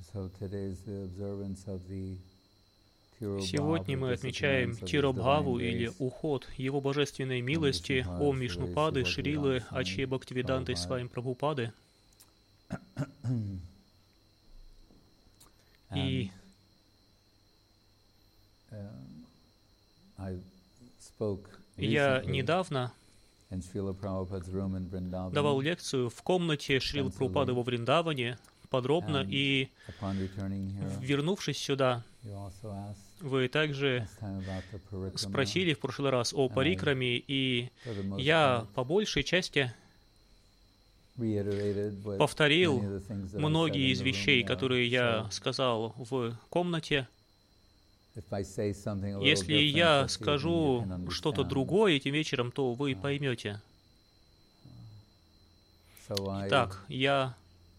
Сегодня мы отмечаем Тиробхаву или уход Его Божественной милости Ом Вишнупады Шрилы Аче Бхактивиданты Свами Прабхупады. И я недавно давал лекцию в комнате Шрилы Прабхупады во Вриндаване подробно, и, вернувшись сюда, вы также спросили в прошлый раз о парикраме, и я по большей части повторил многие из вещей, которые я сказал в комнате. Если я скажу что-то другое этим вечером, то вы поймете. Итак, я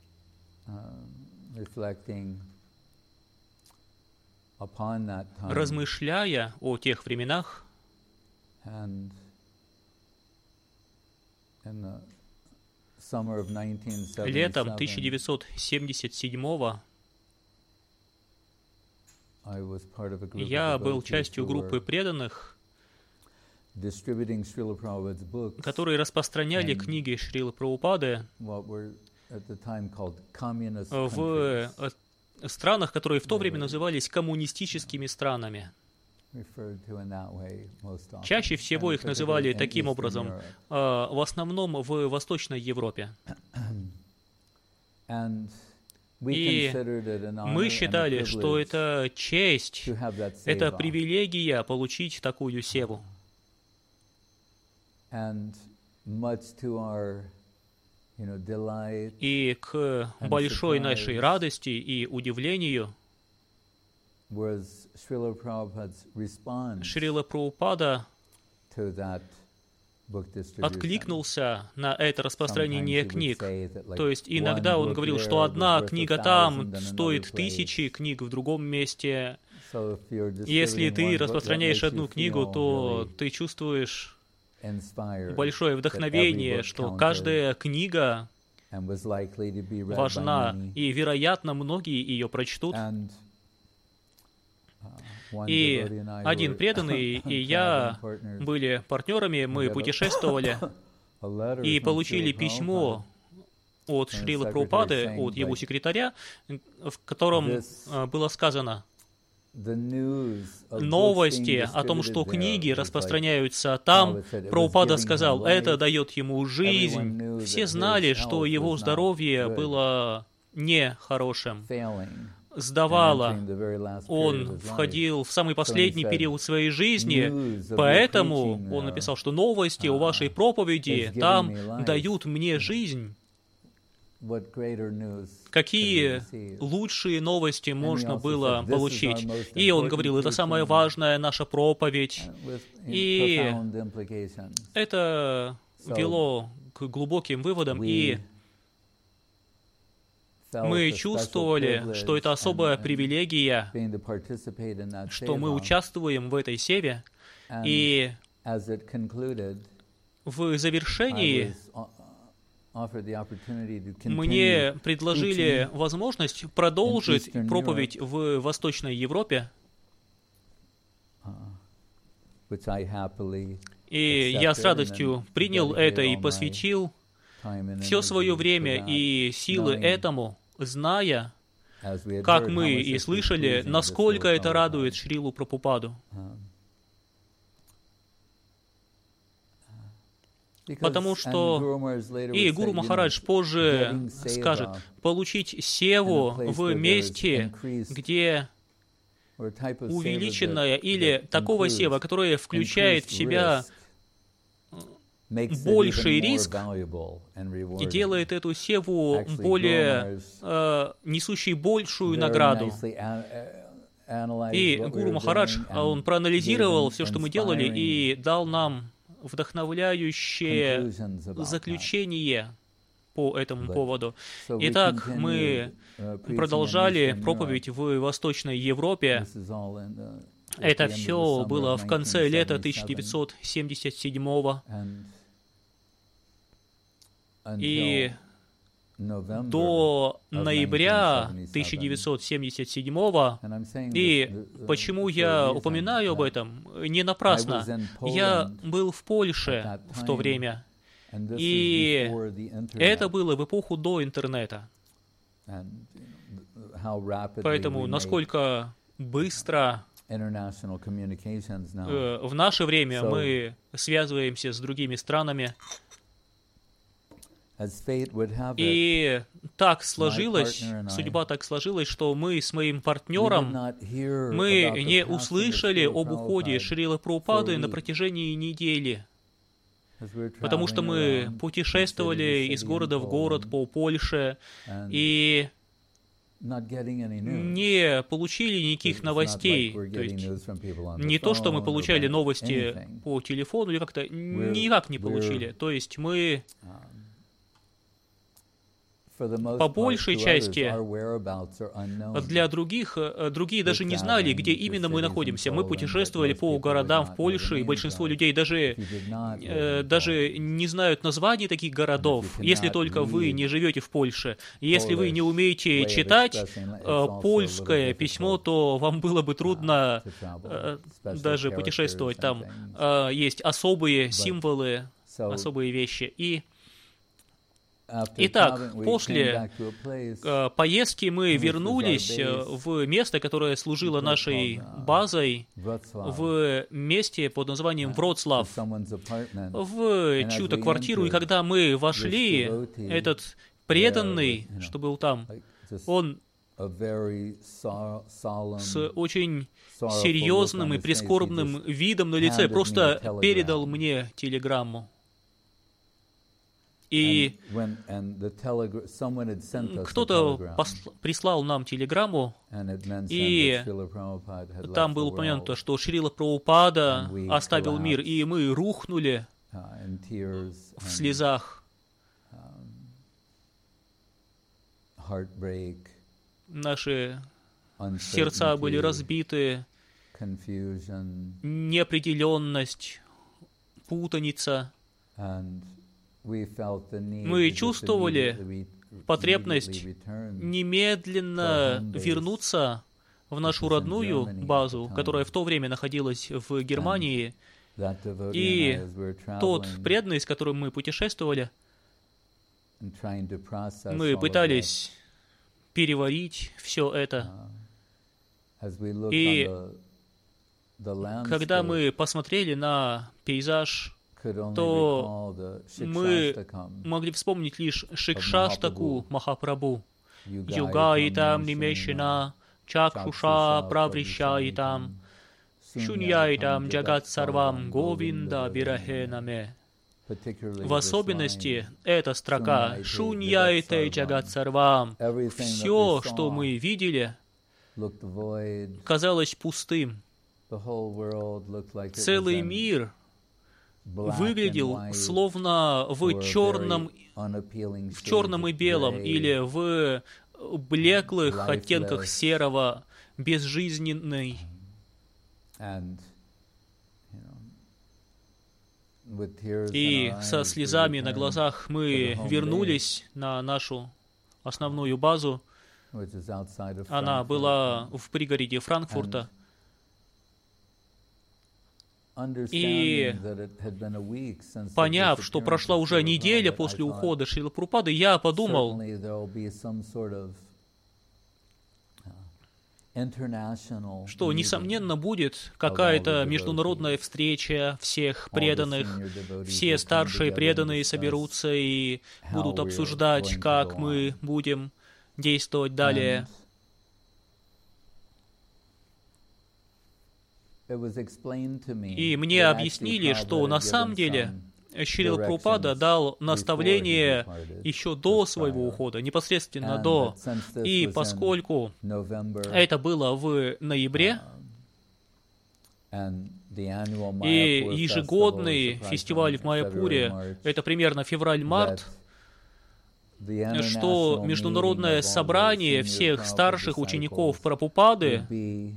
размышляя о тех временах, летом 1977-го я был частью группы преданных, которые распространяли книги Шрилы Прабхупады в странах, которые в то время назывались коммунистическими странами. Чаще всего их называли таким образом, в основном в Восточной Европе. И мы считали, что это честь, это привилегия получить такую севу. И к большой нашей радости и удивлению, Шрила Прабхупада откликнулся на это распространение книг. То есть иногда он говорил, что одна книга там стоит 1000 книг в другом месте. Если ты распространяешь одну книгу, то ты чувствуешь большое вдохновение, что каждая книга важна, и, вероятно, многие ее прочтут. И один преданный и я были партнерами, мы путешествовали и получили письмо от Шрилы Прабхупады, от его секретаря, в котором было сказано: новости о том, что книги распространяются там, Прабхупада сказал, это дает ему жизнь. Все знали, что его здоровье было нехорошим, сдавало. Он входил в самый последний период своей жизни, поэтому он написал, что новости о вашей проповеди там дают мне жизнь. Какие лучшие новости можно было получить? И он говорил, это самая важная наша проповедь. И это вело к глубоким выводам, и мы чувствовали, что это особая привилегия, что мы участвуем в этой севе, и в завершении мне предложили возможность продолжить проповедь в Восточной Европе, и я с радостью принял это и посвятил все свое время и силы этому, зная, как мы и слышали, насколько это радует Шрилу Прабхупаду. Потому что и Гуру Махарадж позже скажет, получить севу в месте, где увеличенная или такого сева, которая включает в себя больший риск и делает эту севу более несущей большую награду. И Гуру Махарадж, он проанализировал все, что мы делали, и дал нам вдохновляющее заключение по этому поводу. Итак, мы продолжали проповедь в Восточной Европе. Это все было в конце лета 1977-го. И до ноября 1977. И почему я упоминаю об этом? Не напрасно. Я был в Польше в то время, и это было в эпоху до интернета. Поэтому насколько быстро в наше время мы связываемся с другими странами. И так сложилось, судьба так сложилась, что мы с моим партнером, мы не услышали об уходе Шрилы Прабхупады на протяжении недели, потому что мы путешествовали из города в город по Польше и не получили никаких новостей. То есть не то, что мы получали новости по телефону, или как-то никак не получили. То есть мы по большей части для других, другие даже не знали, где именно мы находимся. Мы путешествовали по городам в Польше, и большинство людей даже не знают названий таких городов, если только вы не живете в Польше. Если вы не умеете читать польское письмо, то вам было бы трудно даже путешествовать. Там есть особые символы, особые вещи. Итак, после поездки мы вернулись в место, которое служило нашей базой, в месте под названием Вроцлав, в чью-то квартиру. И когда мы вошли, этот преданный, что был там, он с очень серьезным и прискорбным видом на лице просто передал мне телеграмму. И кто-то прислал нам телеграмму, и там было упомянуто, что Шрила Прабхупада оставил мир, и мы рухнули в слезах. Наши сердца были разбиты, неопределенность, путаница. Мы чувствовали потребность немедленно вернуться в нашу родную базу, которая в то время находилась в Германии. И тот преданный, с которым мы путешествовали, мы пытались переварить все это. И когда мы посмотрели на пейзаж, то мы могли вспомнить лишь Шикшаштаку Махапрабху. Югаитам нимешина, чакшуша праврищаитам, шуньяитам джагат сарвам говинда бирахенаме. В особенности эта строка «Шуньяйте джагат сарвам». Все, что мы видели, казалось пустым. Целый мир выглядел словно в черном и белом, или в блеклых оттенках серого, безжизненный. И со слезами на глазах мы вернулись на нашу основную базу. Она была в пригороде Франкфурта. И поняв, что прошла уже неделя после ухода Шрилы Прабхупады, я подумал, что, несомненно, будет какая-то международная встреча всех преданных, все старшие преданные соберутся и будут обсуждать, как мы будем действовать далее. И мне объяснили, что на самом деле Шрила Прабхупада дал наставление еще до своего ухода, непосредственно до. И поскольку это было в ноябре, и ежегодный фестиваль в Майяпуре, это примерно февраль-март, что международное собрание всех старших учеников Прабхупады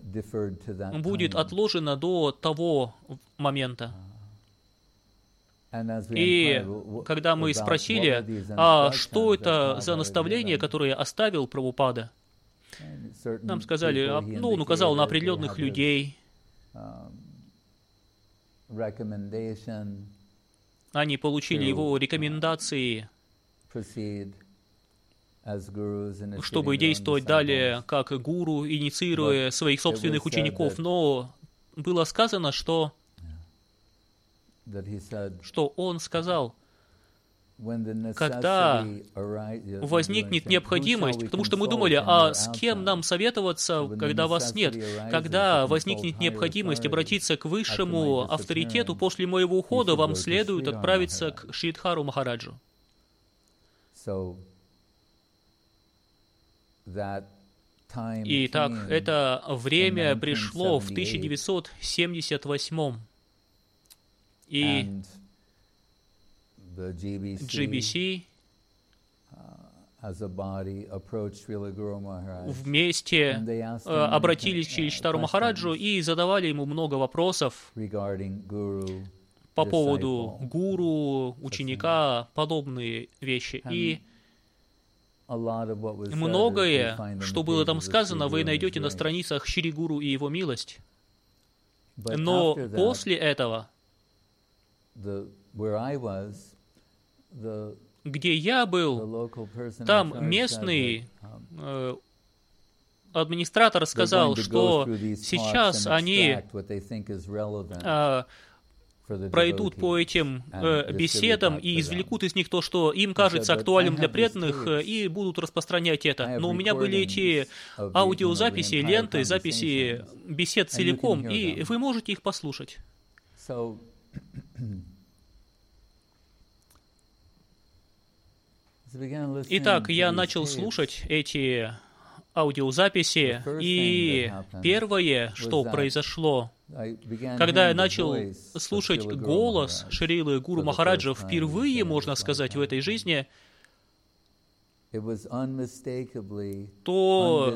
будет отложено до того момента. И когда мы спросили, а что это за наставление, которое оставил Прабхупада, нам сказали, он указал на определенных людей, они получили его рекомендации, чтобы действовать далее как гуру, инициируя своих собственных учеников. Но было сказано, что он сказал, когда возникнет необходимость, потому что мы думали, а с кем нам советоваться, когда вас нет? Когда возникнет необходимость обратиться к высшему авторитету после моего ухода, вам следует отправиться к Шридхару Махараджу. Итак, это время пришло в 1978. И GBC вместе обратились к Шридхару Махараджу и задавали ему много вопросов по поводу гуру, ученика, подобные вещи. И многое, что было там сказано, вы найдете на страницах Шри Гуру и его милость. Но после этого, где я был, там местный администратор сказал, что сейчас они пройдут по этим беседам и извлекут из них то, что им кажется актуальным для преданных, и будут распространять это. Но у меня были эти аудиозаписи, ленты, записи бесед целиком, и вы можете их послушать. Итак, я начал слушать эти аудиозаписи, и первое, что произошло, когда я начал слушать голос Шрилы Гуру Махараджа впервые, можно сказать, в этой жизни, то,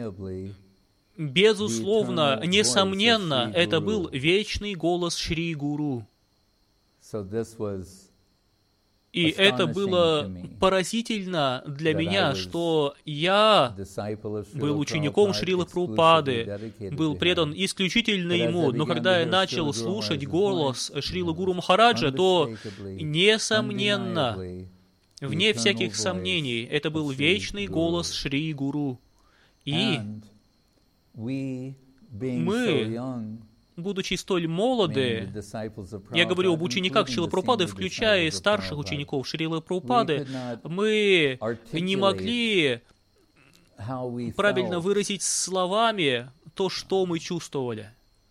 безусловно, несомненно, это был вечный голос Шри Гуру. И это было поразительно для меня, что я был учеником Шрилы Прабхупады, был предан исключительно ему, но когда я начал слушать голос Шрилы Гуру Махараджа, то, несомненно, вне всяких сомнений, это был вечный голос Шри Гуру. И мы, будучи столь молоды, я говорю об учениках Шрилы Прабхупады, включая старших учеников Шрилы Прабхупады, мы не могли правильно выразить словами то, что мы чувствовали,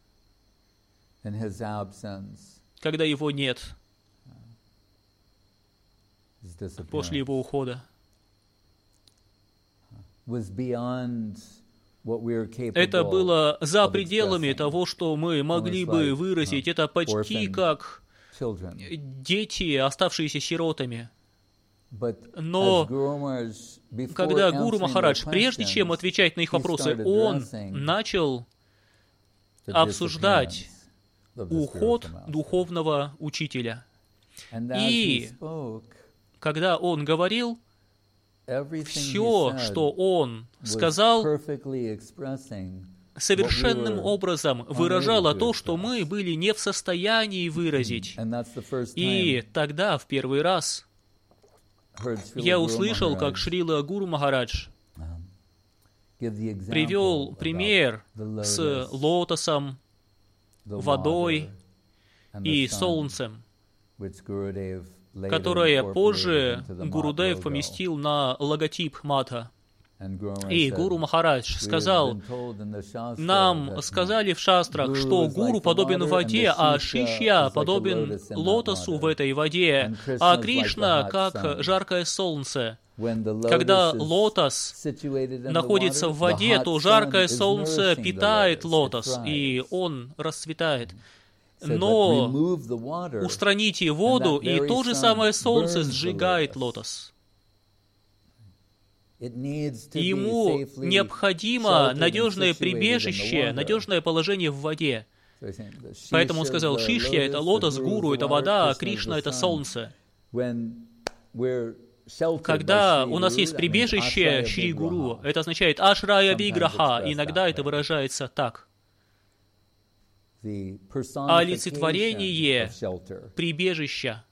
когда его нет, после его ухода. Это было за пределами того, что мы могли бы выразить. Это почти как дети, оставшиеся сиротами. Но когда Гуру Махарадж, прежде чем отвечать на их вопросы, он начал обсуждать уход духовного учителя. И когда он говорил, все, что он сказал, совершенным образом выражало то, что мы были не в состоянии выразить. И тогда, в первый раз, я услышал, как Шрила Гуру Махарадж привел пример с лотосом, водой и солнцем, которое позже Гурудев поместил на логотип Матха. И Гуру Махарадж сказал, нам сказали в шастрах, что гуру подобен воде, а шишья подобен лотосу в этой воде, а Кришна как жаркое солнце. Когда лотос находится в воде, то жаркое солнце питает лотос, и он расцветает. Но устраните воду, и то же самое солнце сжигает лотос. Ему необходимо надежное прибежище, надежное положение в воде. Поэтому он сказал, Шишья — это лотос, гуру — это вода, а Кришна — это солнце. Когда у нас есть прибежище Шри Гуру, это означает Ашрая Виграха, иногда это выражается так. Олицетворение прибежища.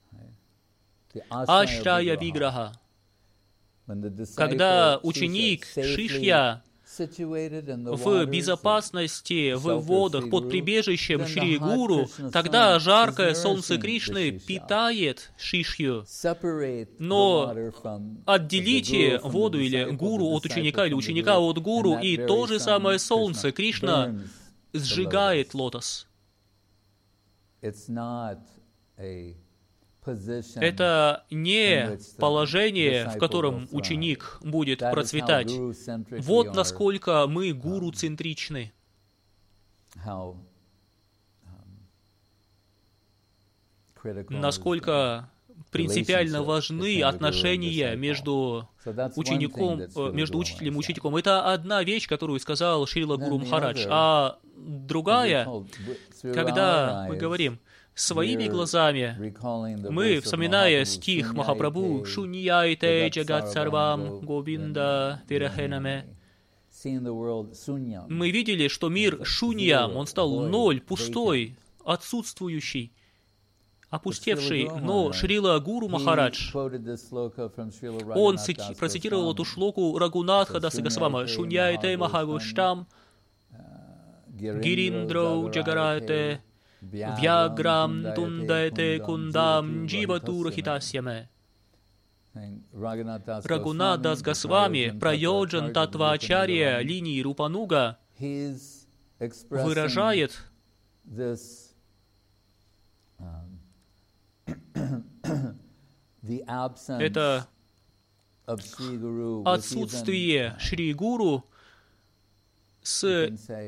Ашрая Виграха. Когда ученик Шишья в безопасности, в водах, под прибежищем Шри Гуру, тогда жаркое солнце Кришны питает Шишью. Но отделите воду или гуру от ученика, или ученика от гуру, и то же самое солнце Кришна сжигает лотос. Это не положение, в котором ученик будет процветать. Вот насколько мы гуру-центричны. Насколько принципиально важны отношения между учеником, между учителем и учеником. Это одна вещь, которую сказал Шрила Гуру Махарадж. А другая, когда мы говорим своими глазами, мы, вспоминая стих Махапрабху «Шуньяйте джагат сарвам говинда вирахенаме», мы видели, что мир шуньям, он стал ноль, пустой, отсутствующий, опустевший. Но Шрила Гуру Махарадж, он процитировал эту шлоку Рагунатха Даса Госвами «Шуньяйте махагуштам гириндро джагарате Вьяграм тундайте кундам дживатурахитасьяме». Рагунат Дас Госвами, Прайоджан Татвачарья линии Рупануга, выражает это отсутствие Шри Гуру с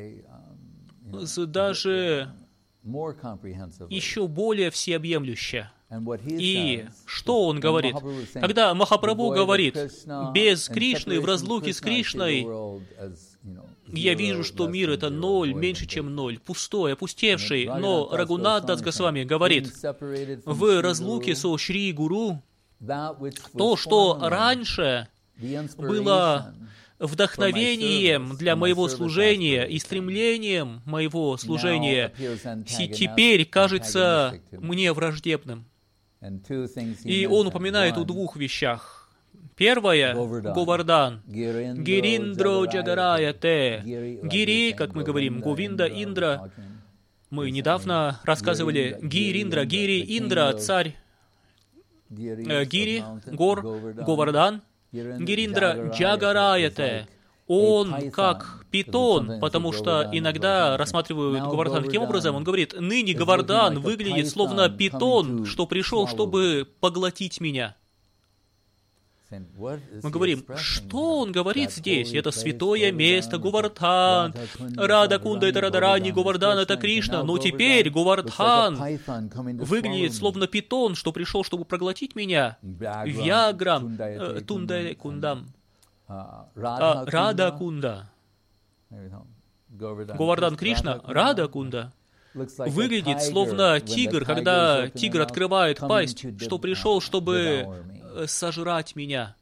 даже еще более всеобъемлюще. И что он говорит? Когда Махапрабху говорит, без Кришны, в разлуке с Кришной, я вижу, что мир — это ноль, меньше, чем ноль, пустой, опустевший. Но Рагунат Дас Госвами говорит, в разлуке со Шри Гуру, то, что раньше было вдохновением для моего служения и стремлением моего служения, теперь кажется мне враждебным. И он упоминает о двух вещах. Первое — Говардан. Гириндро джагараяте. Гири, как мы говорим, Говинда, Индра. Мы недавно рассказывали Гириндра, Гири, Индра, царь Гири, гор, Говардан. Гириндра джагараяте. Он как питон, потому что иногда рассматривают Говардан таким образом. Он говорит, ныне Говардан выглядит словно питон, что пришел, чтобы поглотить меня. Мы говорим, что он говорит здесь? Это святое место, Говардхан. Рада Кунда — это Радарани, Говардан — это Кришна. Но теперь Говардхан выглядит словно питон, что пришел, чтобы проглотить меня. Вьяграм, Тунда Кундам. Рада Кунда. Говардан Кришна, Рада Кунда. Выглядит словно тигр, когда тигр открывает пасть, что пришел, чтобы сожрать меня.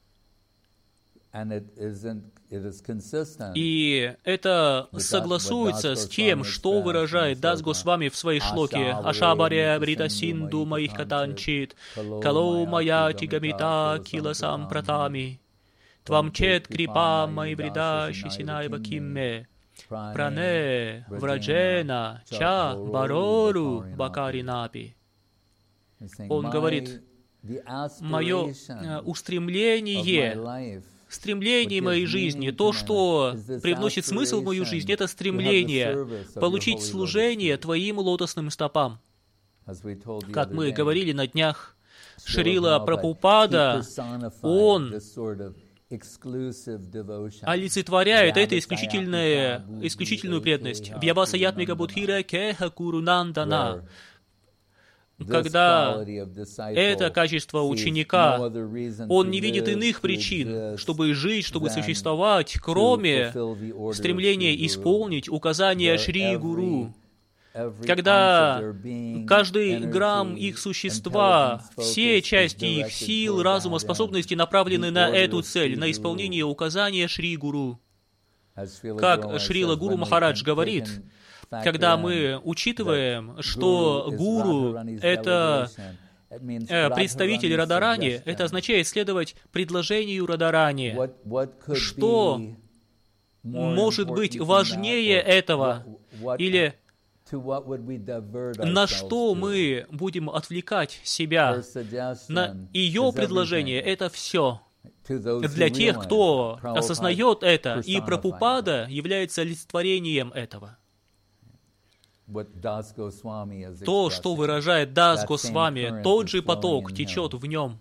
И это согласуется с тем, что выражает Дас Госвами в своей шлоке «Ашабаря брита синду моих катанчит, кало моя тигамита киласам пратами, твам чет крипа мои брида шисинай бакимме, пране враджена ча барору бакаринапи». Он говорит, мое стремление моей жизни, то, что привносит смысл в мою жизнь, это стремление получить служение Твоим лотосным стопам. Как мы говорили на днях, Шрила Прабхупада, он олицетворяет эту исключительную преданность. Вьявасаятмика будхира кеха курунандана. Когда это качество ученика, он не видит иных причин, чтобы жить, чтобы существовать, кроме стремления исполнить указания Шри Гуру. когда каждый грамм их существа, все части их сил, разума, способностей направлены на эту цель, на исполнение указания Шри Гуру. Как Шрила Гуру Махарадж говорит, когда мы учитываем, что гуру — это представитель Радарани, это означает следовать предложению Радарани. Что может быть важнее этого? Или на что мы будем отвлекать себя? На ее предложение — это все. Для тех, кто осознает это, и Прабхупада является олицетворением этого. То, что выражает Дас Госвами, тот же поток течет в нем.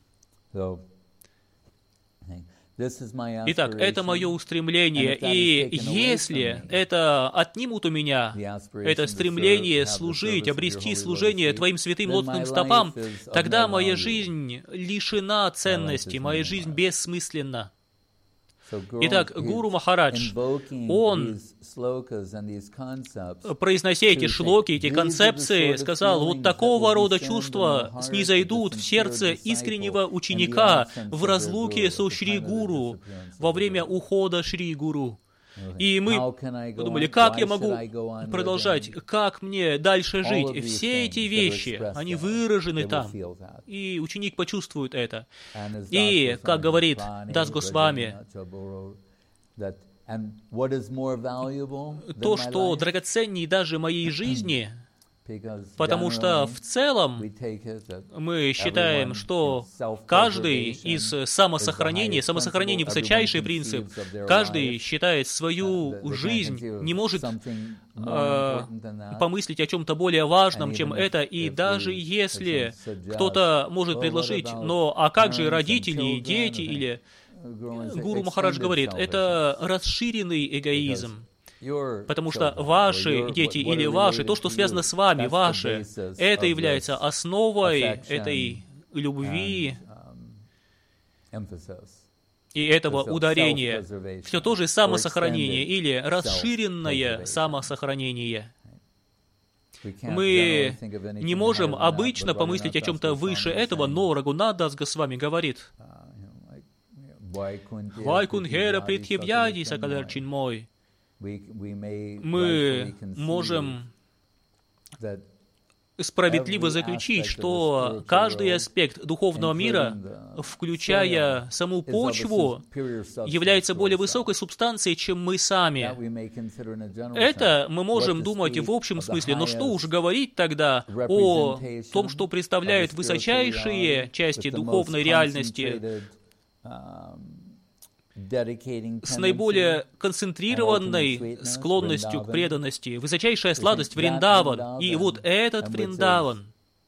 Итак, это мое устремление, и если это отнимут у меня, это стремление служить, обрести служение Твоим святым лотосным стопам, тогда моя жизнь лишена ценности, моя жизнь бессмысленна. Итак, Гуру Махарадж, он, произнося эти шлоки, эти концепции, сказал, вот такого рода чувства снизойдут в сердце искреннего ученика в разлуке со Шри Гуру во время ухода Шри Гуру. И мы подумали, как я могу продолжать, как мне дальше жить? Все эти вещи, они выражены там, и ученик почувствует это. И, как говорит Дас Госвами, то, что драгоценнее даже моей жизни, потому что в целом мы считаем, что каждый из самосохранение высочайший принцип, каждый считает свою жизнь, не может помыслить о чем-то более важном, чем это, и даже если кто-то может предложить, но а как же родители и дети, или Гуру Махарадж говорит, это расширенный эгоизм. Потому что ваши дети или ваши, то, что связано с вами, ваши, это является основой этой любви и этого ударения. Все то же самосохранение или расширенное самосохранение. Мы не можем обычно помыслить о чем-то выше этого, но Рагунат Дас Госвами говорит, «Вайкунхера притхивьяди сакадарчин мой». Мы можем справедливо заключить, что каждый аспект духовного мира, включая саму почву, является более высокой субстанцией, чем мы сами. Это мы можем думать в общем смысле, но что уж говорить тогда о том, что представляют высочайшие части духовной реальности, с наиболее концентрированной склонностью к преданности, высочайшая сладость Вриндаван. И вот этот Вриндаван,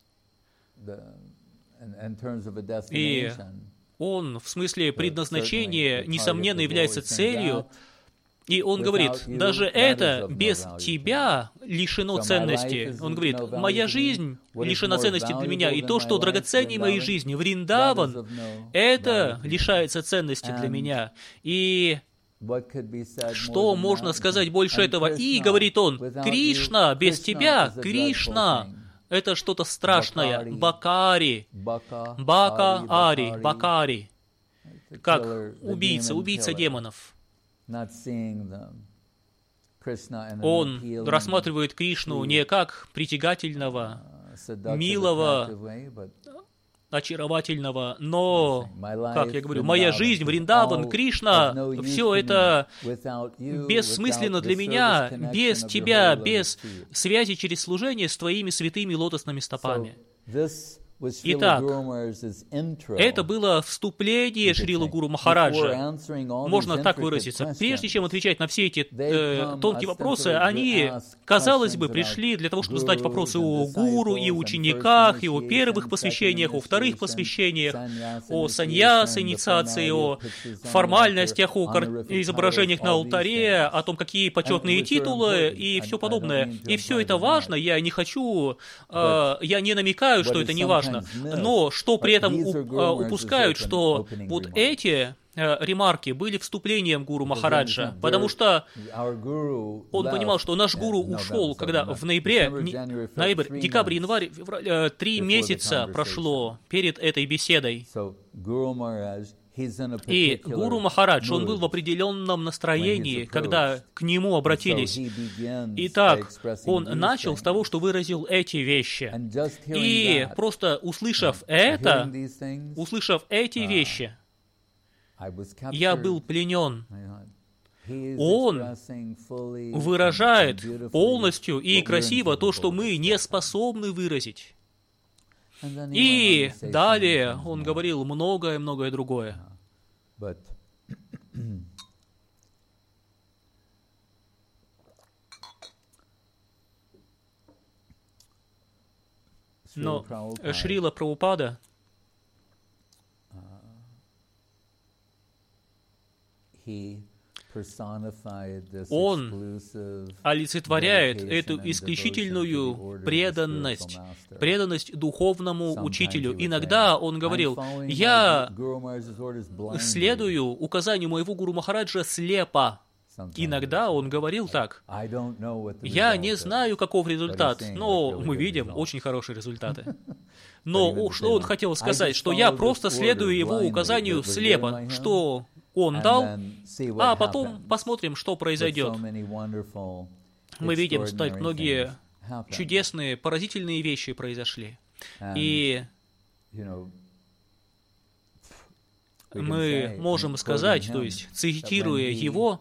и он в смысле предназначения, несомненно, является целью. И он говорит, даже это без тебя лишено ценности. Он говорит, моя жизнь лишена ценности для меня, и то, что драгоценнее моей жизни, Вриндаван, это лишается ценности для меня. И что можно сказать больше этого? И, говорит он, Кришна, без тебя, Кришна, это что-то страшное. Бакари, Бака-ари, Бакари, как убийца демонов. Он рассматривает Кришну не как притягательного, милого, очаровательного, но, как я говорю, моя жизнь, Вриндаван, Кришна, все это бессмысленно для меня, без тебя, без связи через служение с твоими святыми лотосными стопами. Итак, это было вступление Шрилы Гуру Махараджа. Можно так выразиться. Прежде чем отвечать на все эти тонкие вопросы, они, казалось бы, пришли для того, чтобы задать вопросы о гуру и учениках, и о первых посвящениях, о вторых посвящениях, о саньясе, инициации, о формальностях, о изображениях на алтаре, о том, какие почетные титулы и все подобное. И все это важно, я не хочу, я не намекаю, что это не важно. Но что при этом упускают, что вот эти ремарки были вступлением Гуру Махараджа, потому что он понимал, что наш гуру ушел, когда в ноябрь, декабрь, январь, февраль, 3 месяца прошло перед этой беседой. И Гуру Махарадж, он был в определенном настроении, когда к нему обратились. Итак, он начал с того, что выразил эти вещи. И просто услышав эти вещи, я был пленен. Он выражает полностью и красиво то, что мы не способны выразить. И далее он говорил многое-многое другое. Но Шрила Прабхупада, он олицетворяет эту исключительную преданность духовному учителю. Иногда он говорил: «Я следую указанию моего Гуру Махараджа слепо». Иногда он говорил так: «Я не знаю, каков результат, но мы видим очень хорошие результаты». Но что он хотел сказать? Что я просто следую его указанию слепо, что он дал, а потом посмотрим, что произойдет. Мы видим, что так многие чудесные, поразительные вещи произошли. И мы можем сказать, то есть, цитируя его,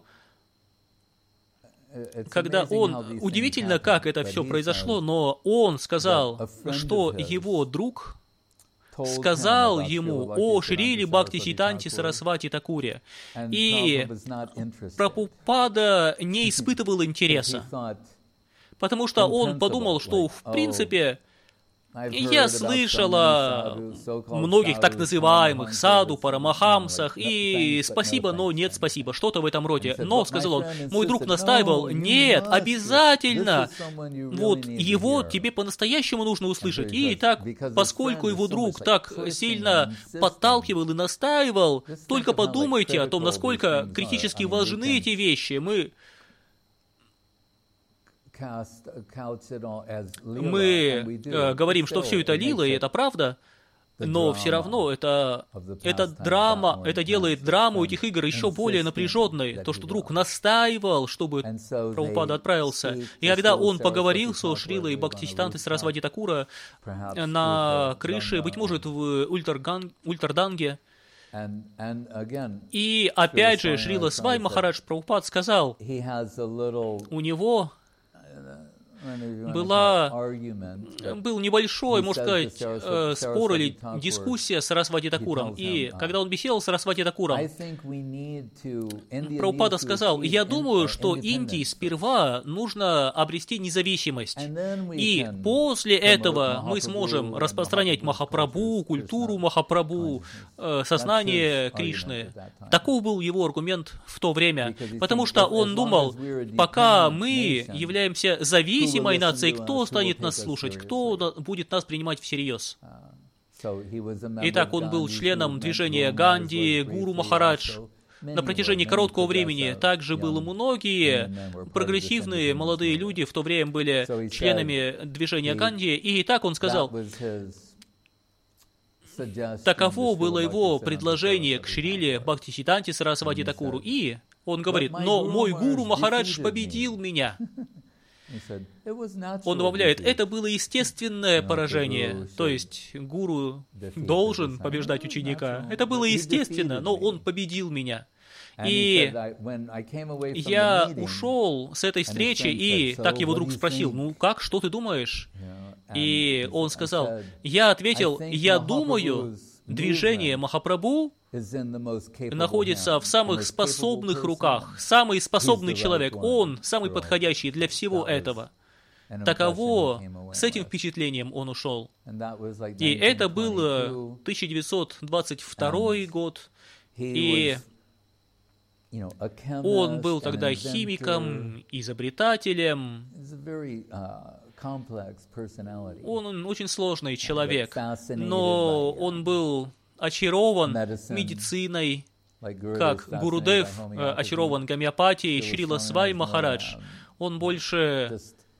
когда он... Удивительно, как это все произошло, но он сказал, что его друг сказал ему о Шриле Бхактисиддханте Сарасвати Такуре. И Прабхупада не испытывал интереса, потому что он подумал, что, в принципе, я слышал о многих так называемых саду, парамахамсах, и спасибо, но нет спасибо, что-то в этом роде. Но, сказал он, мой друг настаивал, нет, обязательно, вот его тебе по-настоящему нужно услышать. И так, поскольку его друг так сильно подталкивал и настаивал, только подумайте о том, насколько критически важны эти вещи. Мы говорим, что все это лила, и это правда, но все равно это драма, это делает драму этих игр еще более напряженной. То, что друг настаивал, чтобы Прабхупада отправился. И когда он поговорил со Шрилой Бхактисиддхантой Сарасвати Такура на крыше, быть может, в Ультарданге, и опять же Шрила Свами Махарадж Прабхупад сказал, у него был небольшой, можно сказать, спор или дискуссия с Сарасвати Такуром. И когда он беседовал с Сарасвати Такуром, Прабхупада сказал, я думаю, что Индии сперва нужно обрести независимость. И после этого мы сможем распространять Махапрабху, культуру Махапрабху, сознание Кришны. Таков был его аргумент в то время. Потому что он думал, пока мы являемся зависимыми нацией, кто станет нас слушать, кто будет нас принимать всерьез. Итак, он был членом движения Ганди, Гуру Махарадж. На протяжении короткого времени также было многие прогрессивные молодые люди в то время были членами движения Ганди. И так он сказал, таково было его предложение к Шриле Бхактисиддханте Сарасвати Такуру. И он говорит, но мой Гуру Махарадж победил меня. Он добавляет, это было естественное поражение, то есть гуру должен побеждать ученика. Это было естественно, но он победил меня. И я ушел с этой встречи, и так его друг спросил, ну как, что ты думаешь? И он сказал, я ответил, я думаю, движение Махапрабху находится в самых способных руках. Самый способный человек, он самый подходящий для всего этого. Таково, с этим впечатлением он ушел. И это был 1922 год, и он был тогда химиком, изобретателем. Он очень сложный человек, но он был очарован медициной, как Гурудев очарован гомеопатией, Шрила Свами Махарадж, он больше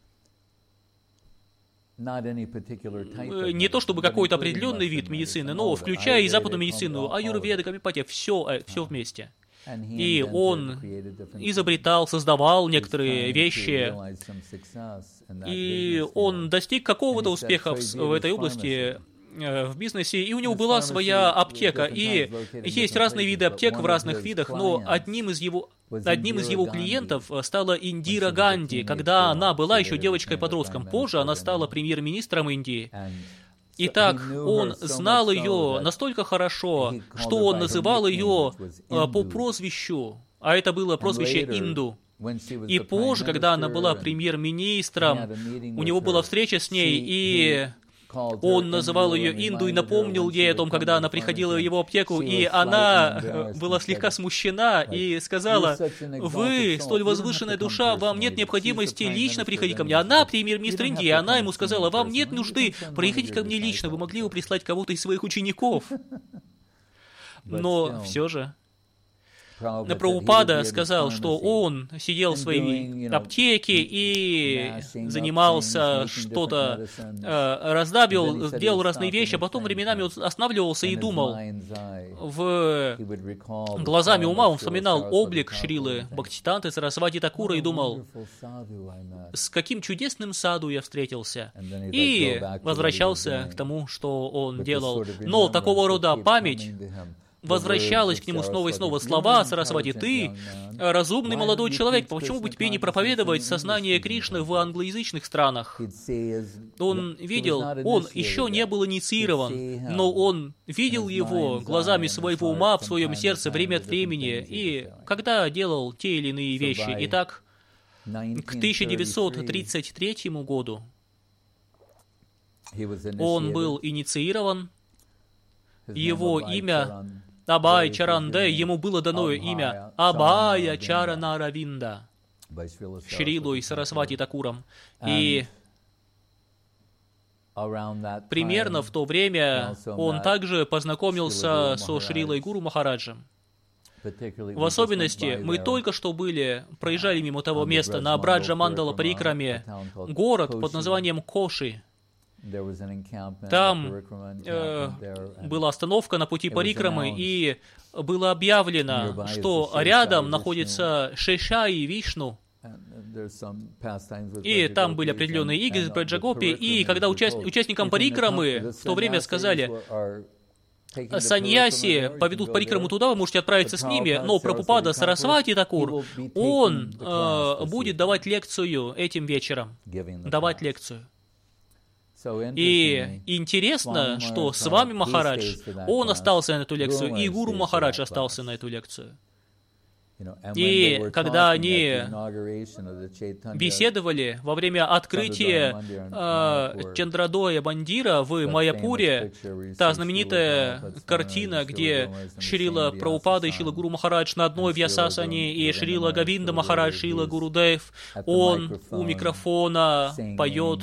не то чтобы какой-то определенный вид медицины, но включая и западную медицину, аюрведа, гомеопатия, все вместе. И он изобретал, создавал некоторые вещи, и он достиг какого-то успеха в этой области, в бизнесе, и у него была своя аптека. И есть разные виды аптек в разных видах, но одним из его клиентов стала Индира Ганди, когда она была еще девочкой-подростком. Позже она стала премьер-министром Индии. Итак, он знал ее настолько хорошо, что он называл ее по прозвищу, а это было прозвище Инду. И позже, когда она была премьер-министром, у него была встреча с ней, и он называл ее Инду и напомнил ей о том, когда она приходила в его аптеку, и она была слегка смущена и сказала: «Вы, столь возвышенная душа, вам нет необходимости лично приходить ко мне». Она премьер-министр Индии, и она ему сказала: «Вам нет нужды приходить ко мне лично, вы могли бы прислать кого-то из своих учеников». Но все же Прабхупада сказал, что он сидел в своей аптеке и занимался что-то, делал разные вещи, а потом временами он останавливался и думал. Глазами ума он вспоминал облик Шрилы Бхактисиданты Сарасвати Такура и думал: с каким чудесным саду я встретился. И возвращался к тому, что он делал. Но такого рода память возвращалась к нему снова и снова. Слова Сарасвати: «Ты разумный молодой человек, почему бы тебе не проповедовать сознание Кришны в англоязычных странах?» Он видел, он еще не был инициирован, но он видел его глазами своего ума в своем сердце время от времени, и когда делал те или иные вещи. Итак, к 1933 году он был инициирован, его имя Абай Чаранде, ему было дано имя Абая Чарана Равинда Шрилой Сарасвати Такуром. И примерно в то время он также познакомился со Шрилой Гуру Махараджем. В особенности, мы только что проезжали мимо того места на Браджа Мандала Парикраме, город под названием Коши. Там была остановка на пути Парикрамы, и было объявлено, что рядом находится Шеша и Вишну. И там были определенные игры с Браджагопи, и когда участникам Парикрамы в то время сказали: саньяси поведут Парикраму туда, вы можете отправиться с ними, но Прабхупада Сарасвати Такур, он будет давать лекцию этим вечером, давать лекцию. И интересно, что Свами Махарадж, он остался на эту лекцию, и Гуру Махарадж остался на эту лекцию. И когда они беседовали во время открытия Чандрадоя Мандира в Майяпуре, та знаменитая картина, где Шрила Прабхупада и Шрила Гуру Махарадж на одной вьясасане, и Шрила Говинда Махарадж, Шрила Гурудев, он у микрофона поет.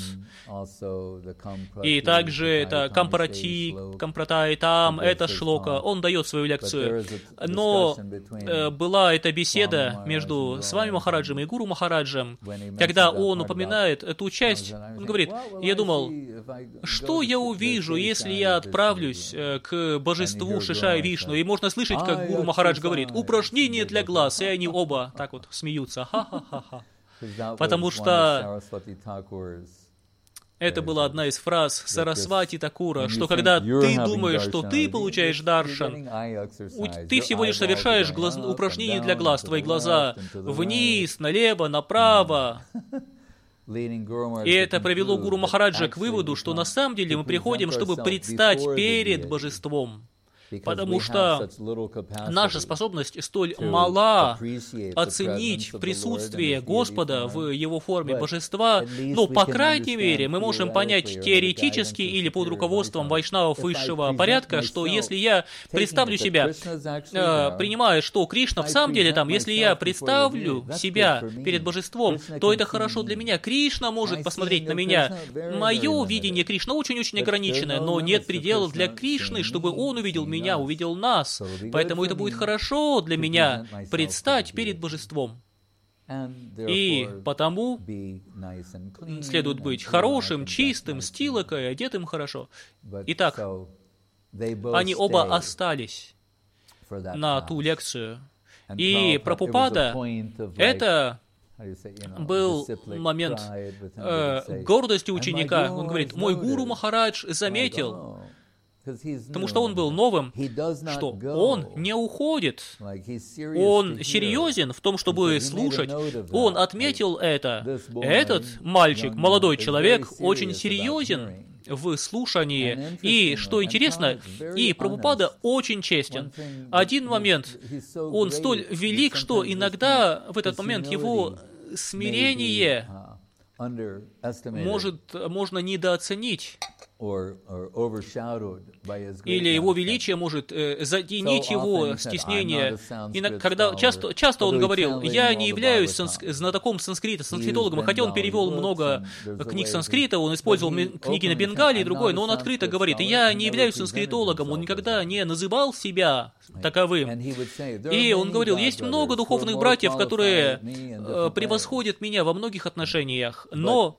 И также это Кампратай, там это шлока, он дает свою лекцию. Но была эта беседа между Свами Махараджем и Гуру Махараджем, когда он упоминает эту часть, он говорит: я думал, что я увижу, если я отправлюсь к божеству Шеша и Вишну, и можно слышать, как Гуру Махарадж говорит: упражнение для глаз, и они оба так вот смеются, ха-ха-ха-ха. Потому что это была одна из фраз Сарасвати Такура, что когда ты думаешь, что ты получаешь даршан, ты всего лишь совершаешь упражнение для глаз, твои глаза вниз, налево, направо. И это привело Гуру Махараджа к выводу, что на самом деле мы приходим, чтобы предстать перед божеством. Потому что наша способность столь мала оценить присутствие Господа в Его форме божества, но, по крайней мере, мы можем понять теоретически или под руководством вайшнавов высшего порядка, что если я представлю себя, принимая, что Кришна в самом деле там, если я представлю себя перед божеством, то это хорошо для меня. Кришна может посмотреть на меня. Мое видение Кришны очень-очень ограниченное, но нет предела для Кришны, чтобы он увидел меня меня, увидел нас. Поэтому это будет хорошо для меня предстать перед Божеством. И потому следует быть хорошим, чистым, с тилокой, одетым хорошо. Итак, они оба остались на ту лекцию. И Прабхупада, это был момент гордости ученика. Он говорит, мой гуру Махарадж заметил, потому что он был новым, что он не уходит. Он серьезен в том, чтобы слушать. Он отметил это. Этот мальчик, молодой человек, очень серьезен в слушании. И, что интересно, и Прабхупада очень честен. Один момент, он столь велик, что иногда в этот момент его смирение можно недооценить. Или его величие может затенить его стеснение. Часто он говорил, я не являюсь знатоком санскрита, санскритологом, хотя он перевел много книг санскрита, он использовал книги на бенгале и другое, но он открыто говорит, я не являюсь санскритологом, он никогда не называл себя таковым. И он говорил, есть много духовных братьев, которые превосходят меня во многих отношениях, но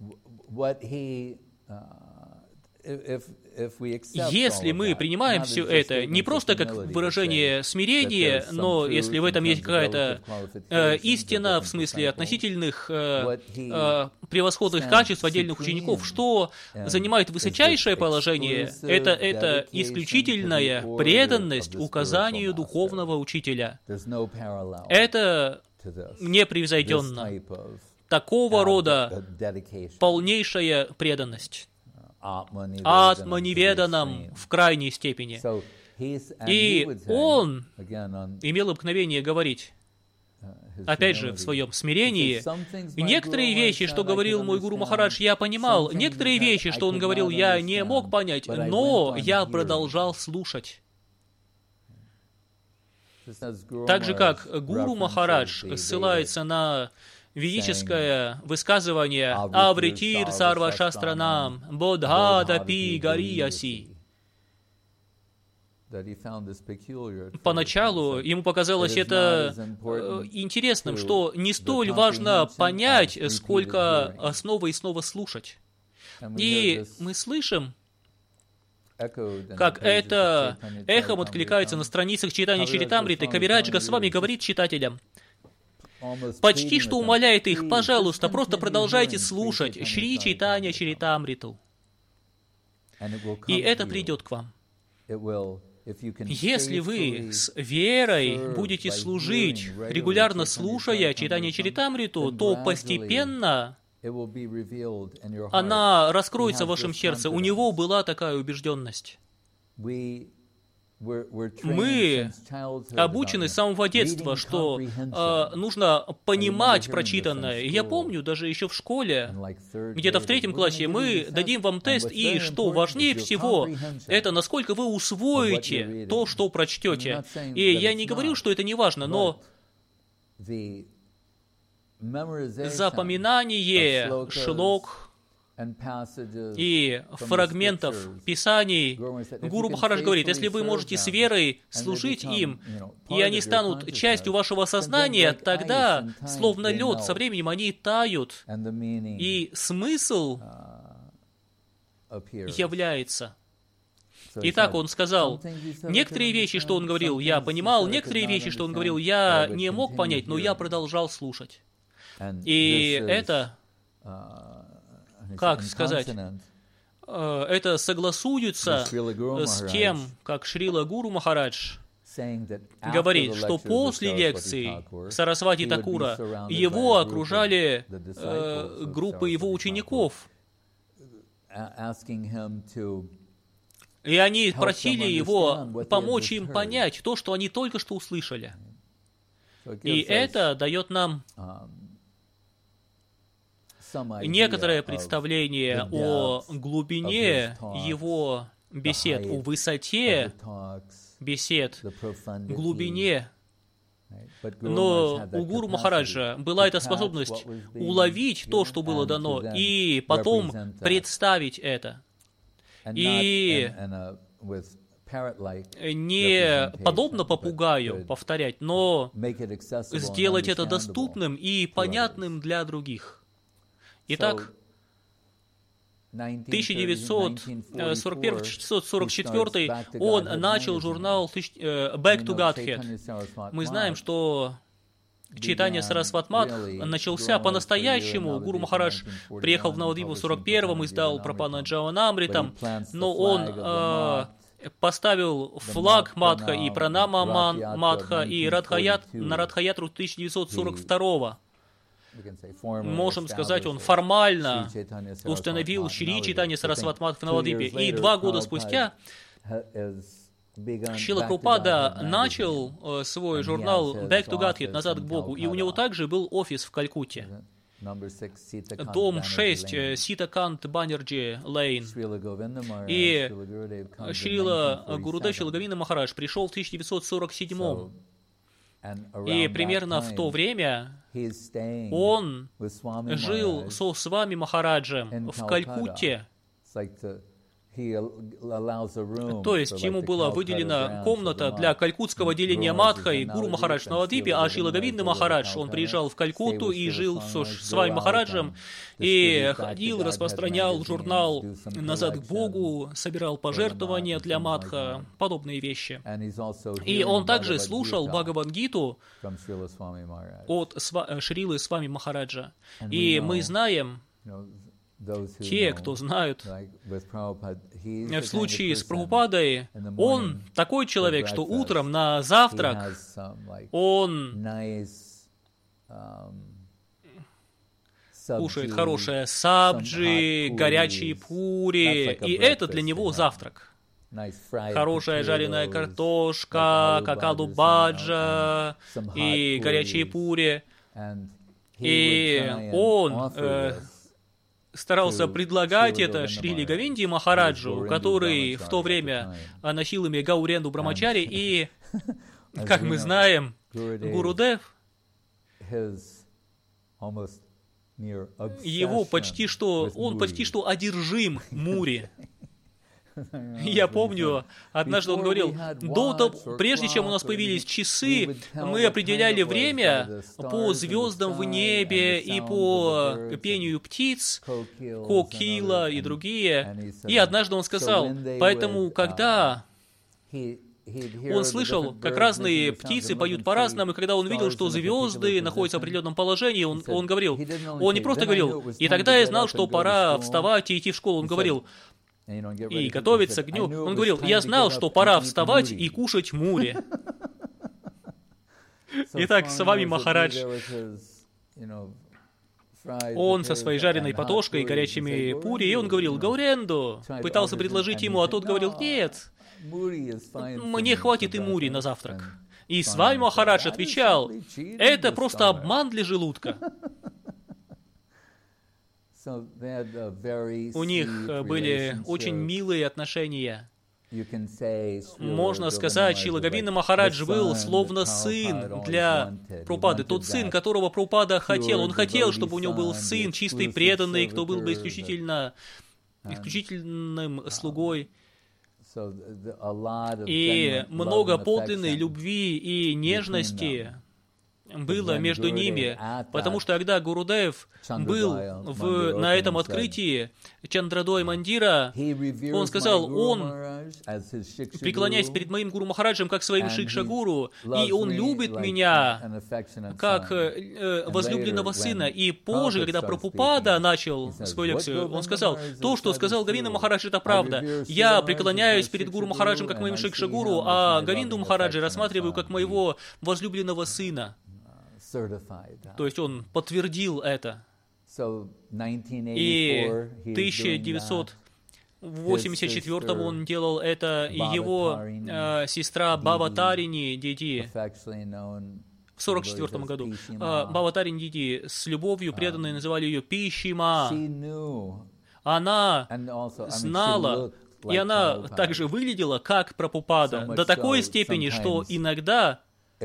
если мы принимаем все это не просто как выражение смирения, но если в этом есть какая-то истина, в смысле относительных превосходных качеств отдельных учеников, что занимает высочайшее положение, это исключительная преданность указанию духовного учителя. Это непревзойденно. Такого рода полнейшая преданность. Атманиведанам в крайней степени. И он имел обыкновение говорить, опять же, в своем смирении, некоторые вещи, что говорил мой гуру Махарадж, я понимал, некоторые вещи, что он говорил, я не мог понять, но я продолжал слушать. Так же, как гуру Махарадж ссылается на ведическое высказывание «Авритир сарва шастранам, бодхадапи гарияси». Поначалу ему показалось это интересным, что не столь важно понять, сколько снова и снова слушать. И мы слышим, как это эхом откликается на страницах читания Чаритамриты. Кавирадж Госвами говорит читателям, почти что умоляет их, пожалуйста, просто продолжайте слушать Шри Чайтанья Чаритамриту. И это придет к вам. Если вы с верой будете служить, регулярно слушая Чайтанья Чаритамриту, то постепенно она раскроется в вашем сердце. У него была такая убежденность. Мы обучены с самого детства, что нужно понимать прочитанное. Я помню, даже еще в школе, где-то в 3 классе, мы дадим вам тест, и что важнее всего, это насколько вы усвоите то, что прочтете. И я не говорю, что это не важно, но запоминание шлок и фрагментов Писаний, Гуру Махарадж говорит, если вы можете с верой служить им, и они станут частью вашего сознания, тогда, словно лед, со временем они тают, и смысл является. Итак, он сказал, некоторые вещи, что он говорил, я понимал, некоторые вещи, что он говорил, я не мог понять, но я продолжал слушать. И это, как сказать, это согласуется с тем, как Шрила Гуру Махарадж говорит, что после лекции Сарасвати Такура его окружали группы его учеников, и они просили его помочь им понять то, что они только что услышали. И это дает нам некоторое представление о глубине его бесед, о высоте бесед, глубине. Но у Гуру Махараджа была эта способность уловить то, что было дано, и потом представить это. И не подобно попугаю повторять, но сделать это доступным и понятным для других. Итак, 1941-1944 он начал журнал Back to Godhead. Мы знаем, что читание Сарасват Мадх начался по-настоящему. Гуру Махарадж приехал в Навадвипу в 41-м, издал Прапана Джаванамритам, но он поставил флаг Мадха и Пранама Мадха и на Радхаятру 1942-го. Можем сказать, он формально установил Шри Чайтанья Сарасват Мадх в Навадвипе. И 2 года спустя Шрила Прабхупада начал свой журнал Back to Godhead, назад к Богу, и у него также был офис в Калькутте. Дом 6, Ситакант Баннерджи Лейн. И Шрила Гурудев, Шрила Говинда Махарадж пришел в 1947-м. И примерно в то время он жил со Свами Махараджем в Калькутте. То есть ему была выделена комната для калькутского отделения Мадха и Гуру Махарадж в Навадвипе, а Шрила Говинда Махарадж, он приезжал в Калькутту и жил с Свами Махараджем, и ходил, распространял журнал «Назад к Богу», собирал пожертвования для Мадха, подобные вещи. И он также слушал Бхагавад-гиту от Шрилы Свами Махараджа. И мы знаем, те, кто знают, в случае с Прабхупадой, он такой человек, что утром на завтрак он кушает хорошее сабджи, горячие пури, и это для него завтрак. Хорошая жареная картошка, какаду-баджа и горячие пури. И он старался предлагать это Шриле Говинде Махараджу, который в то время носил имя Гауренду Брамачари, и, как мы знаем, Гурудев, он почти что одержим Мури. Я помню, однажды он говорил, прежде чем у нас появились часы, мы определяли время по звездам в небе и по пению птиц, кокила и другие. И однажды он сказал, поэтому, когда он слышал, как разные птицы поют по-разному, и когда он видел, что звезды находятся в определенном положении, он говорил, он не просто говорил, и тогда я знал, что пора вставать и идти в школу, он говорил, и готовиться к дню. Он говорил, я знал, что пора вставать и кушать мури. Итак, с вами Махарадж, он со своей жареной патошкой и горячими пури, и он говорил, Гауренду, пытался предложить ему, а тот говорил, нет, мне хватит и мури на завтрак. И с вами Махарадж отвечал, это просто обман для желудка. У них были очень милые отношения. Можно сказать, Шрила Говинда Махарадж был словно сын для Прабхупады. Тот сын, которого Прабхупада хотел. Он хотел, чтобы у него был сын, чистый, преданный, кто был бы исключительным слугой. И много подлинной любви и нежности было между ними, потому что когда Гурудев был на этом открытии Чандрадой Мандира, он сказал, он, преклоняясь перед моим Гуру Махараджем как своим Шикша-гуру, и он любит меня как возлюбленного сына. И позже, когда Прабхупада начал свою лекцию, он сказал, то, что сказал Говинда Махарадж, это правда. Я преклоняюсь перед Гуру Махараджем как моим Шикша-гуру, а Говинду Махараджа рассматриваю как моего возлюбленного сына. То есть он подтвердил это. И в 1984 он делал это, и его сестра Бхаватарини Диди в 1944 году. Бхаватарини Диди с любовью преданной называли ее Пишима. Она знала, и она также выглядела как Прабхупада, до такой степени, что иногда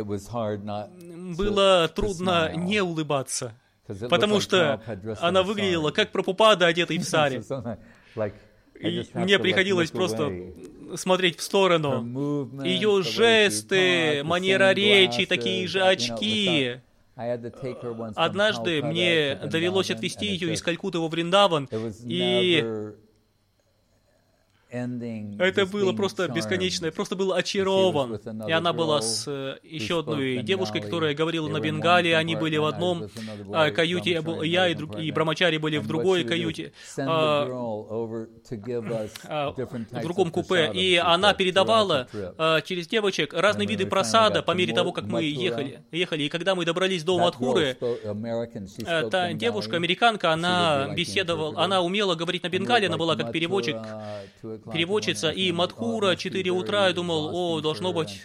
было трудно не улыбаться, потому что она выглядела как Прабхупада, одетый в сари. И мне приходилось просто смотреть в сторону. Ее жесты, манера речи, такие же очки. Однажды мне довелось отвезти ее из Калькутты во Вриндаван, и это было просто бесконечно. Я просто был очарован. И она была с еще одной девушкой, которая говорила на бенгале. Они были в одном каюте, я и Брамачари были в другой каюте, в другом купе. И она передавала через девочек разные виды просада по мере того, как мы ехали. И когда мы добрались до Мадхуры, та девушка, американка, она беседовала, она умела говорить на бенгале, она была как переводчица, и Мадхура, 4 утра, я думал, должно быть,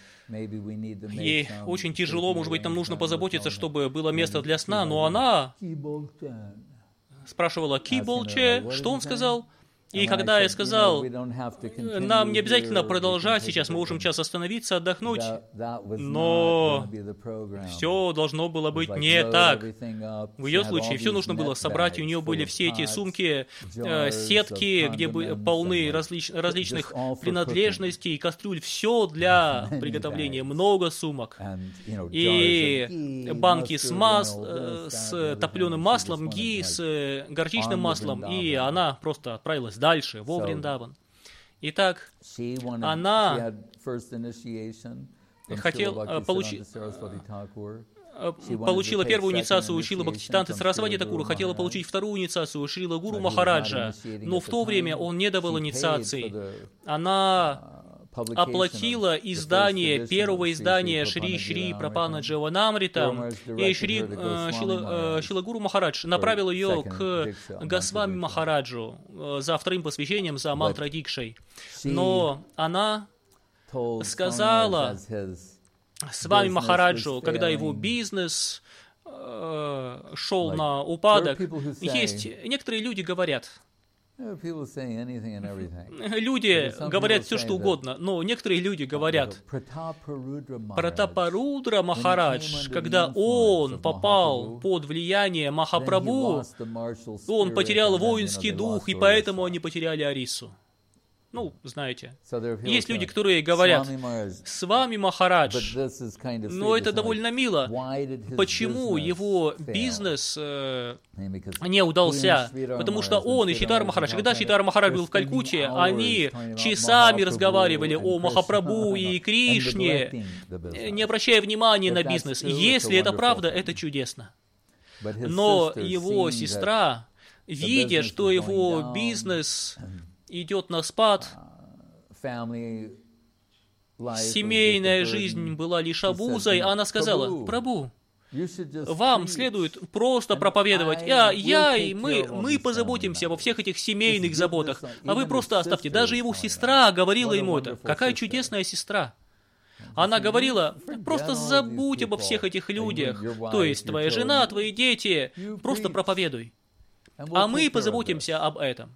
ей очень тяжело, может быть, нам нужно позаботиться, чтобы было место для сна, но она спрашивала Киболче, что он сказал? И когда я сказал, нам не обязательно продолжать сейчас, мы можем сейчас остановиться, отдохнуть, но все должно было быть не так. В ее случае все нужно было собрать, у нее были все эти сумки, сетки, где полны различных принадлежностей, кастрюль, все для приготовления, много сумок. И банки с топленым маслом, ги, с горчичным маслом, и она просто отправилась дальше, во Вриндаван. Итак, она получила первую инициацию у Шрилы Бхактисиданты Сарасвати Такура, хотела получить вторую инициацию у Шрила Гуру Махараджа, но в то время он не давал инициации. Она оплатила первого издания Шри Прапана Дживанамрита, и Шрила Гуру Махарадж направил ее к Госвами Махараджу за вторым посвящением, за мантра Дикшей. Но она сказала Свами Махараджу, когда его бизнес шел на упадок, есть некоторые люди говорят, люди говорят все, что угодно, но некоторые люди говорят, Пратапарудра Махарадж, когда он попал под влияние Махапрабху, он потерял воинский дух, и поэтому они потеряли Арису. Ну, знаете, есть люди, которые говорят, с вами Махарадж, но это довольно мило. Почему его бизнес не удался? Потому что он и Шридхар Махарадж, когда Шридхар Махарадж был в Калькутте, они часами разговаривали о Махапрабху и Кришне, не обращая внимания на бизнес. Если это правда, это чудесно. Но его сестра, видя, что его бизнес идет на спад, семейная жизнь была лишь обузой, она сказала, Прабху, вам следует просто проповедовать, мы позаботимся обо всех этих семейных заботах, а вы просто оставьте. Даже его сестра говорила ему это. Какая чудесная сестра. Она говорила, просто забудь обо всех этих людях, то есть твоя жена, твои дети, просто проповедуй, а мы позаботимся об этом.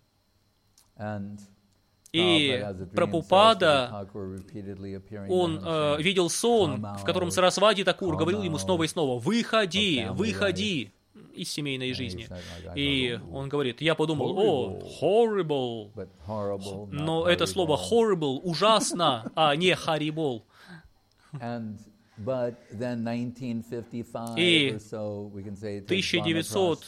И Прабхупада, он видел сон, в котором Сарасвати Такур говорил ему снова и снова, выходи из семейной жизни. И он говорит, я подумал, horrible, но это слово horrible ужасно, а не horrible. И 1900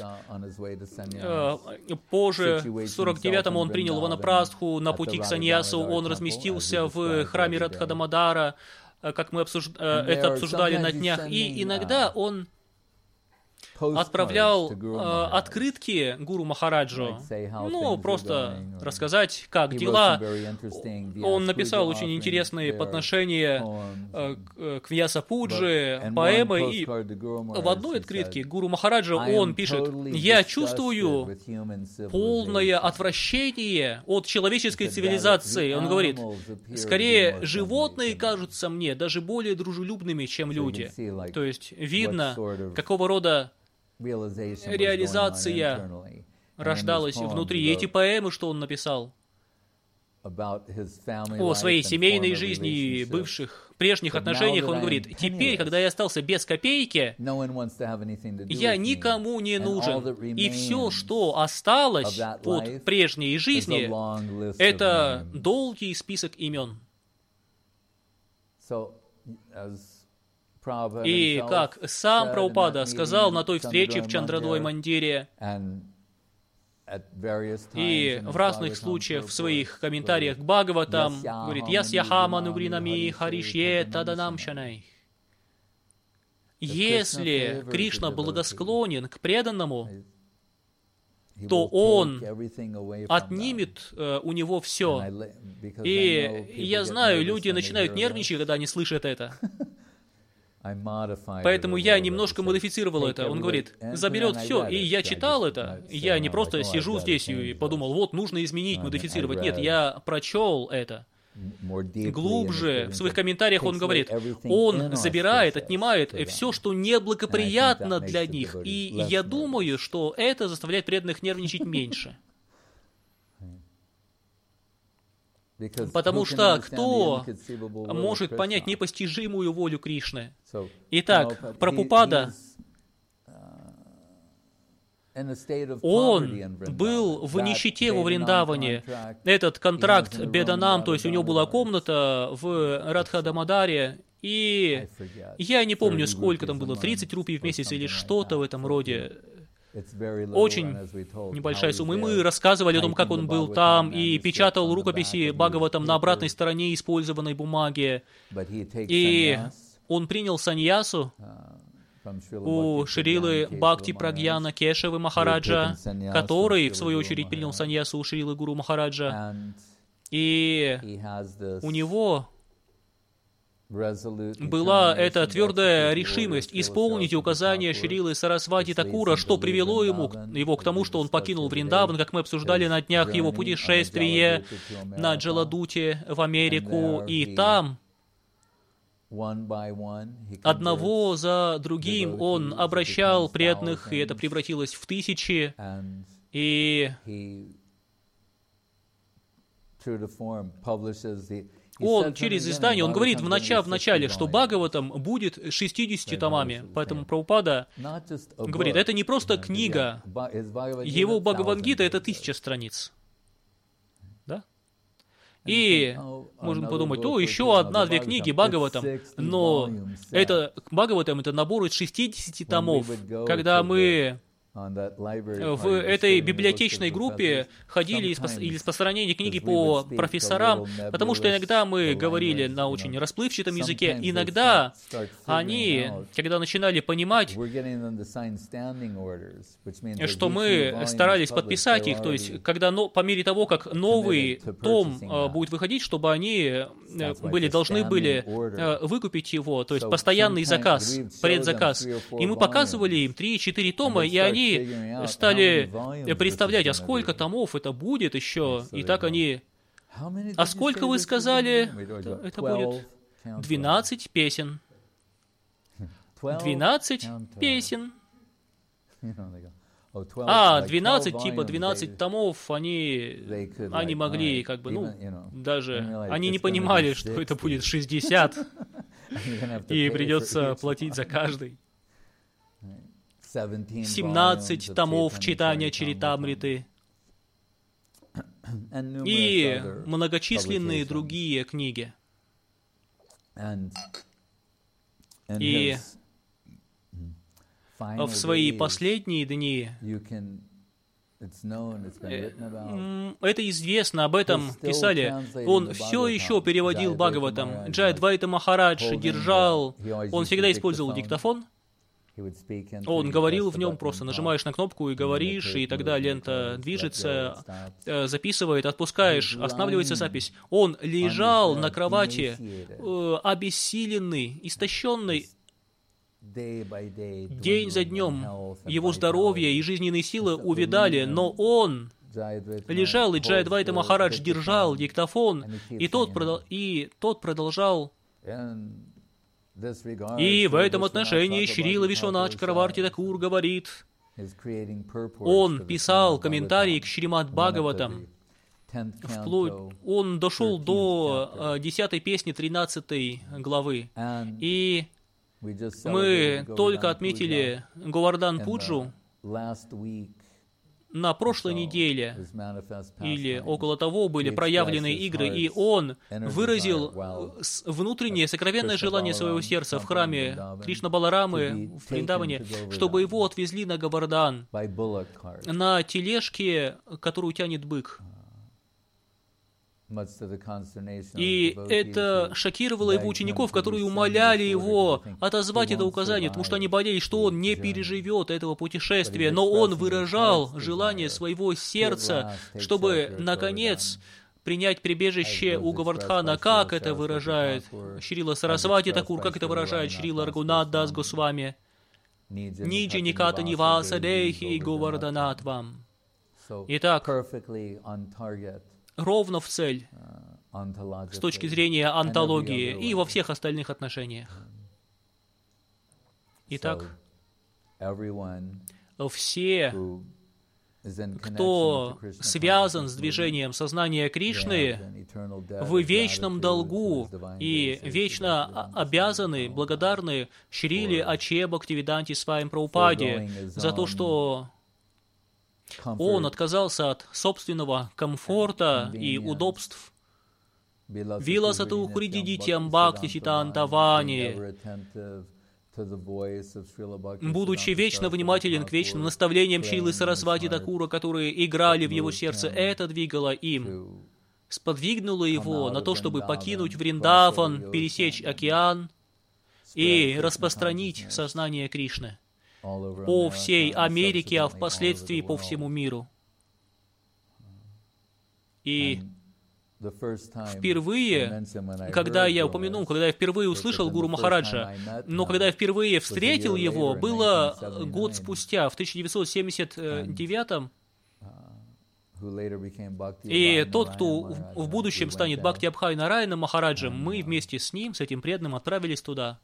позже, в 49-м, он принял ванапрастху, на пути к саньясу он разместился в храме Радхадамадара, как мы это обсуждали на днях, и иногда он отправлял открытки Гуру Махараджу, просто рассказать, как дела. Он написал очень интересные подношения к Вьяса-пуджи, поэмы, и в одной открытке Гуру Махараджа он пишет, «Я чувствую полное отвращение от человеческой цивилизации». Он говорит, «Скорее, животные кажутся мне даже более дружелюбными, чем люди». То есть видно, какого рода реализация рождалась внутри. И эти поэмы, что он написал, о своей семейной жизни и прежних отношениях, он говорит: теперь, когда я остался без копейки, я никому не нужен. И все, что осталось от прежней жизни, это долгий список имен. И как сам Прабхупада сказал на той встрече в Чандрадвай-мандире, и в разных случаях в своих комментариях к Бхагаватам говорит: «Ясьяхам анугринами харишье таданам шанай». Если Кришна благосклонен к преданному, то Он отнимет у него все. И я знаю, люди начинают нервничать, когда они слышат это. Поэтому я немножко модифицировал это. Он говорит: заберет все. И я читал это. Я не просто сижу здесь и подумал: вот, нужно изменить, модифицировать. Нет, я прочел это. Глубже в своих комментариях он говорит: он забирает, отнимает все, что неблагоприятно для них. И я думаю, что это заставляет преданных нервничать меньше. Потому что кто может понять непостижимую волю Кришны? Итак, Прабхупада, он был в нищете во Вриндаване. Этот контракт Беданам, то есть у него была комната в Радха-Дамадаре, и я не помню, сколько там было, 30 рупий в месяц или что-то в этом роде. Очень небольшая сумма. И мы рассказывали о том, как он был там и печатал рукописи Бхагаватам на обратной стороне использованной бумаги. И он принял саньясу у Шрилы Бхакти Прагьяна Кешавы Махараджа, который, в свою очередь, принял саньясу у Шрилы Гуру Махараджа. И у него была эта твердая решимость исполнить указания Шрилы Сарасвати Такура, что привело его к тому, что он покинул Вриндаван, как мы обсуждали на днях его путешествие на Джаладуте в Америку, и там одного за другим он обращал преданных, и это превратилось в тысячи, и он через издание, он говорит в начале, что Бхагаватам будет 60 томами. Поэтому Прабхупада говорит: это не просто книга, его Бхагавад-гита — это 1000 страниц. Да? И можно подумать: еще одна-две книги Бхагаватам, но Бхагаватам — это набор из 60 томов. Когда мы в этой библиотечной группе ходили из распространения книги по профессорам, потому что иногда мы говорили на очень расплывчатом языке, иногда они, когда начинали понимать, что мы старались подписать их, то есть когда по мере того, как новый том будет выходить, чтобы они должны были выкупить его, то есть постоянный заказ, предзаказ. И мы показывали им 3-4 тома, и они стали представлять, а сколько томов это будет еще. И так они... А сколько вы сказали? Это будет 12 песен. 12 песен. 12, типа 12 томов, они могли, даже... Они не понимали, что это будет 60. И придется платить за каждый. 17 томов читания Чаритамриты и многочисленные другие книги. И в свои последние дни это известно, об этом писали. Он все еще переводил Бхагаватам. Джайадвайта Махарадж держал, он всегда использовал диктофон. Он говорил в нем, просто нажимаешь на кнопку и говоришь, и тогда лента движется, записывает, отпускаешь, останавливается запись. Он лежал на кровати, обессиленный, истощенный. День за днем его здоровье и жизненные силы увядали, но он лежал, и Джайадвайта Махарадж держал диктофон, и тот продолжал. И в этом отношении Шрила Вишванат Чакраварти Такур говорит, он писал комментарии к Шримад Бхагаватам, Он дошел до 10 песни 13 главы. И мы только отметили Говардан Пуджу на прошлой неделе, или около того, были проявлены игры, и он выразил внутреннее сокровенное желание своего сердца в храме Кришна Баларамы в Вриндаване, чтобы его отвезли на Говардан, на тележке, которую тянет бык. И это шокировало его учеников, которые умоляли его отозвать это указание, потому что они боялись, что он не переживет этого путешествия. Но он выражал желание своего сердца, чтобы, наконец, принять прибежище у Говардхана. Как это выражает Шрила Сарасвати Такур, как это выражает Шрила Рагунат Дас Госвами? Niджи Никата Ниваса Дехи Говарданатвам. Итак, ровно в цель с точки зрения онтологии и во всех остальных отношениях. Итак, все, кто связан с движением сознания Кришны, в вечном долгу и вечно обязаны, благодарны Шриле Аче Бхактивиданти Свами Прабхупаде за то, что он отказался от собственного комфорта и удобств. Виласату хуридидитям бхакти ситантавани, будучи вечно внимателен к вечным наставлениям Шрилы Сарасвати Такура, которые играли в его сердце, это двигало им, сподвигнуло его на то, чтобы покинуть Вриндаван, пересечь океан и распространить сознание Кришны по всей Америке, а впоследствии по всему миру. И впервые, когда я впервые услышал Гуру Махараджа, но когда я впервые встретил его, было год спустя, в 1979-м, и тот, кто в будущем станет Бхакти Абхай Нараяном Махараджем, мы вместе с ним, с этим преданным, отправились туда.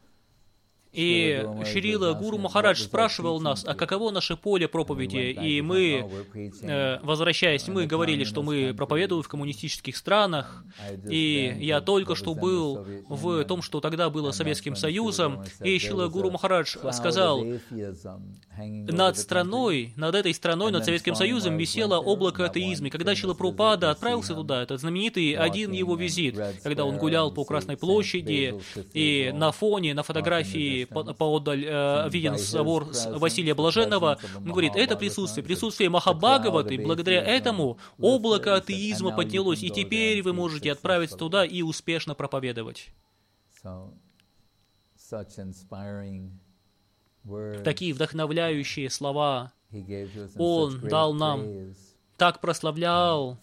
И Шрила Гуру Махарадж спрашивал нас, а каково наше поле проповеди? И мы, возвращаясь, мы говорили, что мы проповедуем в коммунистических странах, и я только что был в том, что тогда было Советским Союзом, и Шрила Гуру Махарадж сказал, над этой страной, над Советским Союзом висело облако атеизма. И когда Шрила Прабхупада отправился туда, этот знаменитый один его визит, когда он гулял по Красной площади, и на фоне, на фотографии поодаль виден собор Василия Блаженного, он говорит, это присутствие Махабхагаваты, благодаря этому облако атеизма поднялось, и теперь вы можете отправиться туда и успешно проповедовать. Такие вдохновляющие слова он дал нам, так прославлял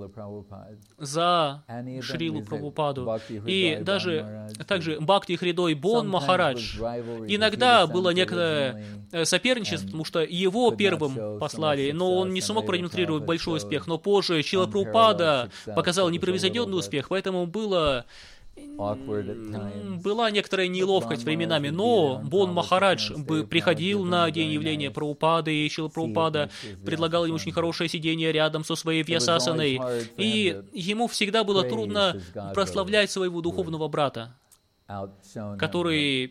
за Шрилу Прабхупаду. И даже также Бхакти Хридой Бон Махарадж. Иногда было некое соперничество, потому что его первым послали, но он не смог продемонстрировать большой успех. Но позже Шрила Прабхупада показал непревзойденный успех, поэтому была некоторая неловкость временами, но Бон Махарадж приходил на день явления Прабхупады, и Шрила Прабхупада предлагал ему очень хорошее сидение рядом со своей Вьясасаной, и ему всегда было трудно прославлять своего духовного брата, который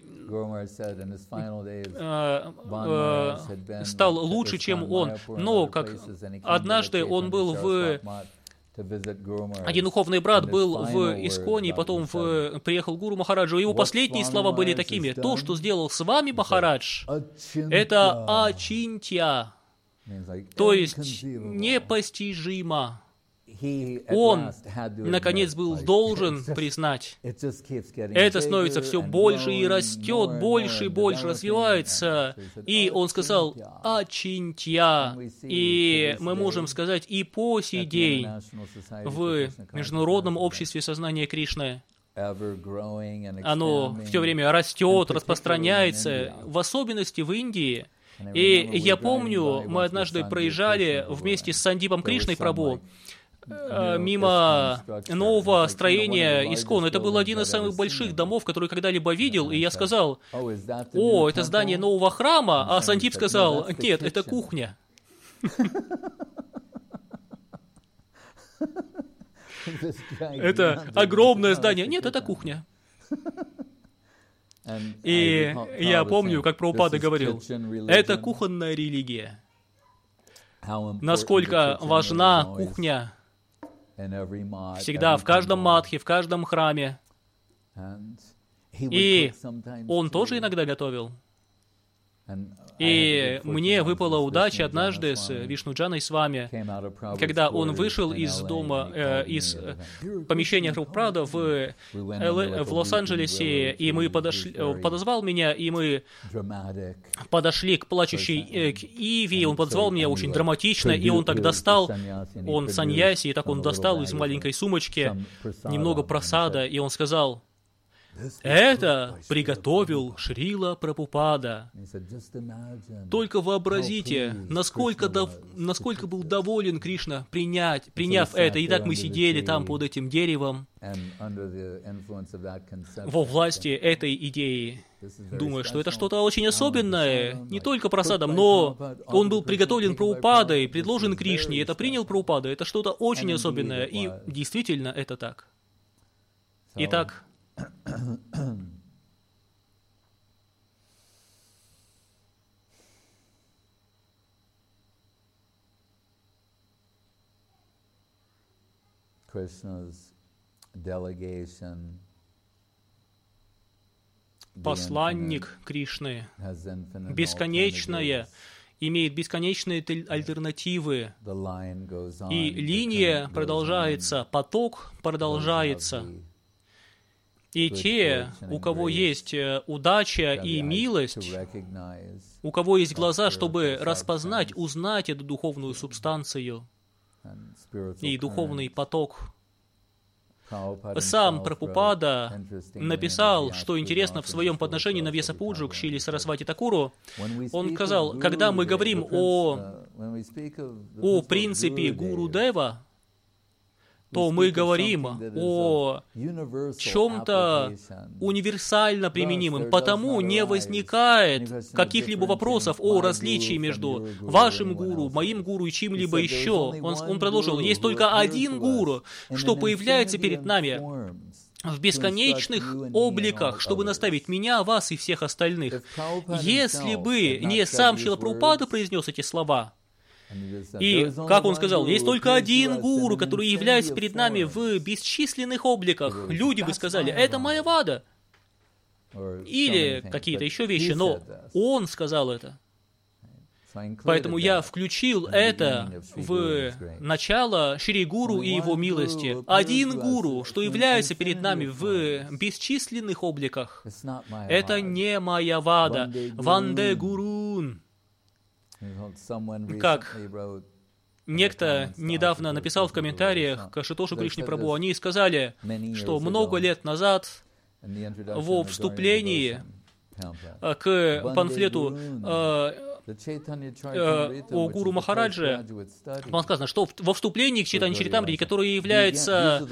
стал лучше, чем он. Но как однажды он был один духовный брат был в Исконе, и потом приехал Гуру Махараджу. Его последние слова были такими: «То, что сделал с вами Махарадж, это ачинтья», то есть непостижимо. Он, наконец, был должен признать. Это становится все больше и растет, больше и больше развивается. И он сказал «ачинтья». И мы можем сказать и по сей день в Международном обществе сознания Кришны оно все время растет, распространяется, в особенности в Индии. И я помню, мы однажды проезжали вместе с Сандипом Кришной Прабху мимо нового строения Искон. Это был один из самых больших домов, который когда-либо видел, и я сказал: «О, это здание нового храма», а Сандип сказал: «Нет, это кухня». Это огромное здание. Нет, это кухня. И я помню, как Прабхупада говорил, это кухонная религия. Насколько важна кухня всегда в каждом матхе, в каждом храме. И он тоже иногда готовил. И мне выпала удача однажды с Вишнуджаной с вами, когда он вышел из дома, из помещения Прабхупады в Лос-Анджелесе, и мы подозвал меня, и мы подошли к плачущей к Иве, и он подозвал меня очень драматично, и он так достал, он саньяси, и так он достал из маленькой сумочки немного прасада, и он сказал: это приготовил Шрила Прабхупада. Только вообразите, насколько был доволен Кришна, приняв это. И так мы сидели там под этим деревом, во власти этой идеи, думая, что это что-то очень особенное, не только прасадом, но он был приготовлен Прабхупадой, предложен Кришне, и это принял Прабхупада. Это что-то очень особенное, и действительно это так. Итак, посланник Кришны, бесконечное, имеет бесконечные альтернативы, и линия продолжается, поток продолжается. И те, у кого есть удача и милость, у кого есть глаза, чтобы распознать, узнать эту духовную субстанцию и духовный поток. Сам Прабхупада написал, что интересно, в своем подношении на Вьясапуджу к Шриле Сарасвати Такуру, он сказал, когда мы говорим о принципе Гуру Дева, то мы говорим о чем-то универсально применимым, потому не возникает каких-либо вопросов о различии между вашим гуру, моим гуру и чем-либо еще. Он продолжил, есть только один гуру, что появляется перед нами в бесконечных обликах, чтобы наставить меня, вас и всех остальных. Если бы не сам Шрила Прабхупада произнес эти слова, и, как он сказал, есть только один гуру, который является перед нами в бесчисленных обликах. Люди бы сказали, это Майявада. Или какие-то еще вещи, но он сказал это. Поэтому я включил это в начало Шри Гуру и его милости. Один гуру, что является перед нами в бесчисленных обликах. Это не Майявада. Ванде Гурун. Как некто недавно написал в комментариях к Ашитошу Кришне Прабху, они сказали, что много лет назад во вступлении к памфлету о Гуру Махараджи, там сказано, что во вступлении к Чайтанья Чаритамрите, который является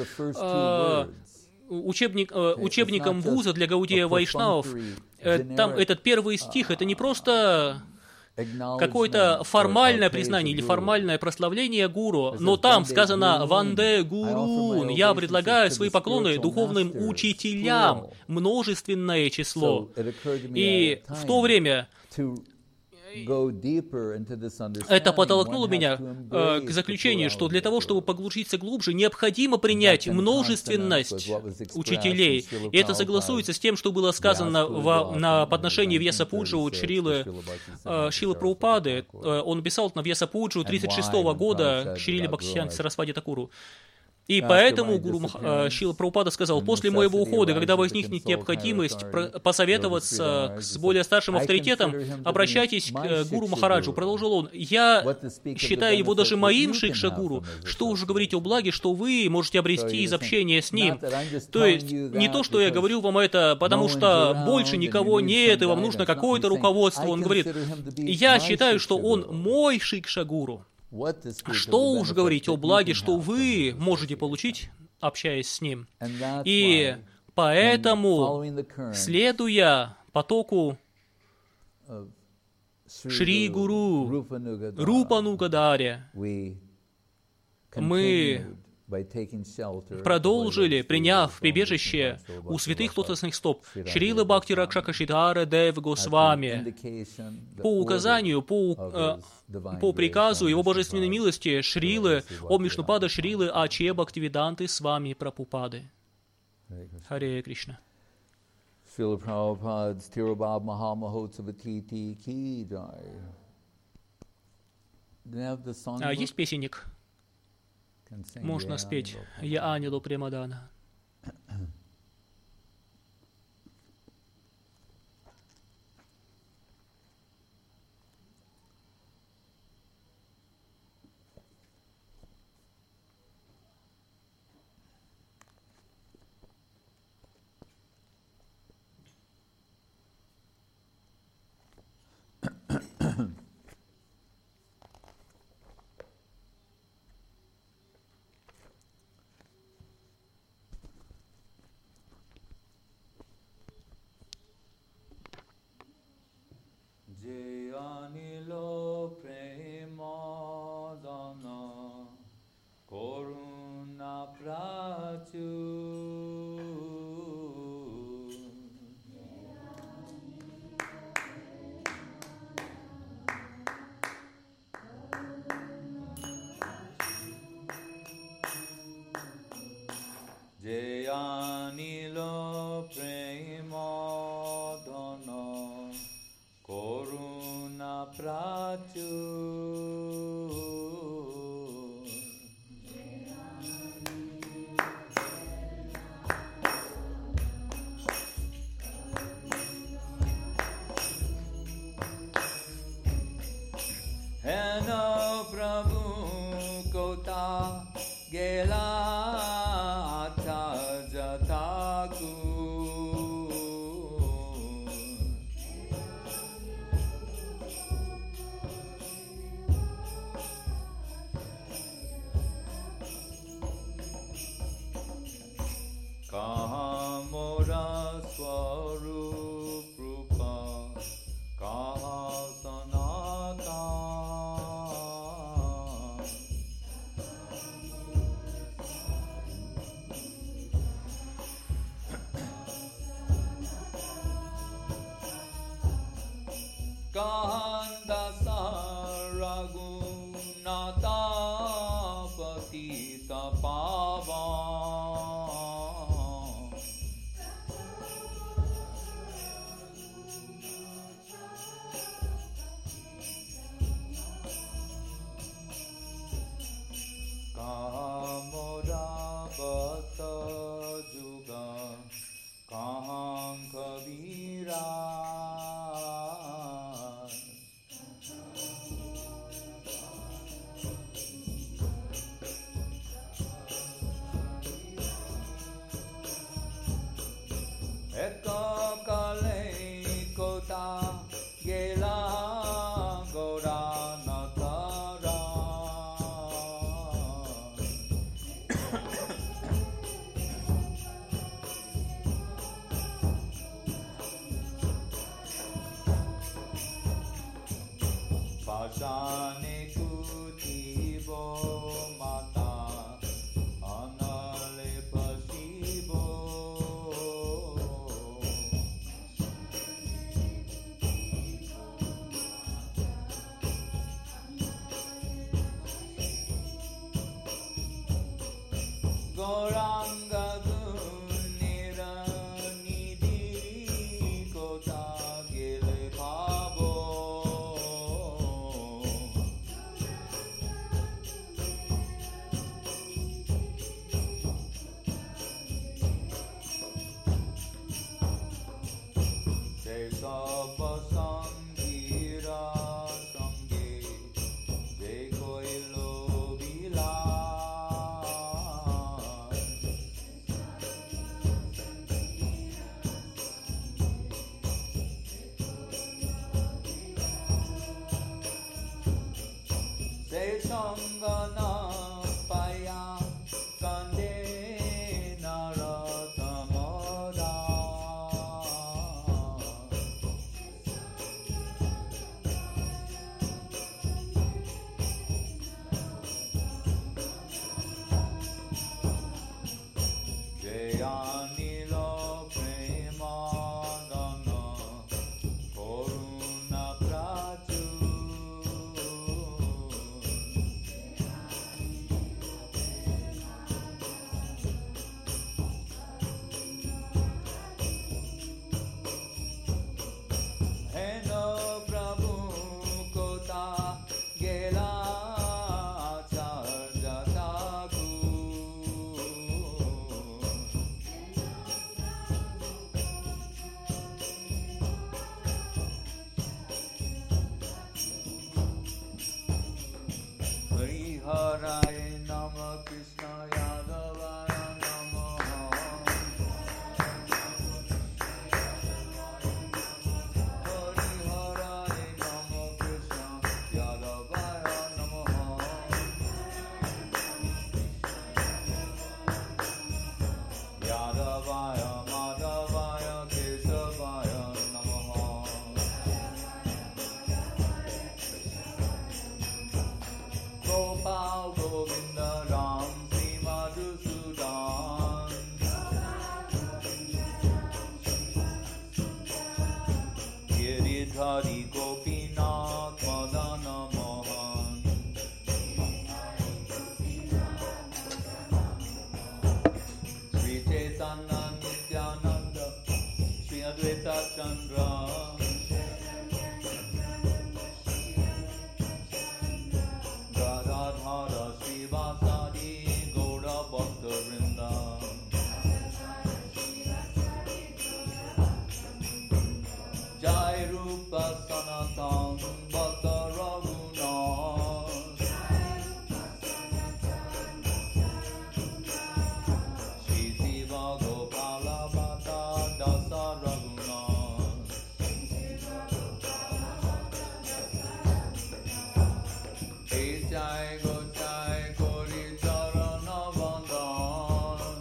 учебником вуза для Гаудия Вайшнавов, там этот первый стих, это не просто какое-то формальное признание или формальное прославление гуру, но там сказано «Ванде Гурун», я предлагаю свои поклоны духовным учителям, множественное число. И в то время это подтолкнуло меня к заключению, что для того, чтобы погрузиться глубже, необходимо принять множественность учителей. И это согласуется с тем, что было сказано на подношении Вьясапуджи от Шрилы Прабхупады. Он писал на Вьясапуджу 36-го года к Шриле Бхактисиданте Сарасвати Такуру. И поэтому Шрила Прабхупада сказал, после моего ухода, когда возникнет необходимость посоветоваться с более старшим авторитетом, обращайтесь к Гуру Махараджу. Продолжил он, я считаю его даже моим Шикша-гуру. Что уже говорить о благе, что вы можете обрести из общения с ним. То есть, не то, что я говорю вам это, потому что больше никого нет, и вам нужно какое-то руководство. Он говорит, я считаю, что он мой Шикша-гуру. Что уж говорить о благе, что вы можете получить, общаясь с ним. И поэтому, следуя потоку Шри Гуру Рупанугадаре, мы продолжили, приняв прибежище у святых лотосных стоп Шрилы Бхакти Ракшакашидхара Дев Госвами. По указанию, по приказу Его Божественной милости Шрилы Ом Вишнупада Шрилы Аче Бхактивиданты с вами Прабхупады. Харе Кришна. Srila Prabhupada's Tirobhava Mahamahotsavathi Ki Jai. Есть песенник? Можно спеть «Я Анилу Премадана». Jayanilo Premadana Koruna Prachur Heno Prabhu Kota Gela Kahamora Swarup Rupa Kaha Sanatan Kahanda Saragunata Patita Pavan Kamoda Bata Juga Kaham Kavira Eka Kale Kota Gela Gora Natara Pashane Kutibo Mata Anale Pasibo Goranga Gunira Nidhi Kota Gile Pabo Sapa Sangira Sange De Koilo Vila Se Sangana Paya Kande Naratamada Hare Nama Krishna Yadavaya Namaha Hari Hare Nama Krishna Yadavaya Namaha Yadavaya Madhavaya Kesavaya Namaha Gopal Govinda Ram Sri Madhusudan Giridhari Gopinath Madana Mohan Sri Chaitanya Nityananda Sri Advaita Chandra Radhara Srivasadi Gaura Bhakta Vrinda Jai Rupa Sanatan Bhakta Raghunath Shri Siva Gopala Bhata Dasa Raghunath Hey Jai Go Jai Kori Charana Bandhan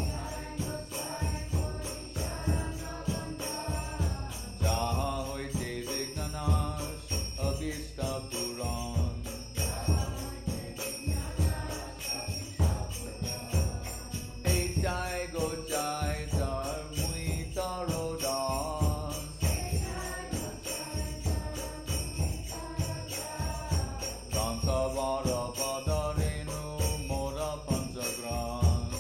Jaha Hoite Vignash Abhishta Puran Hey Jai Go Jai Dharmui Tarodan Kankavara Padarenu Mora Panchagran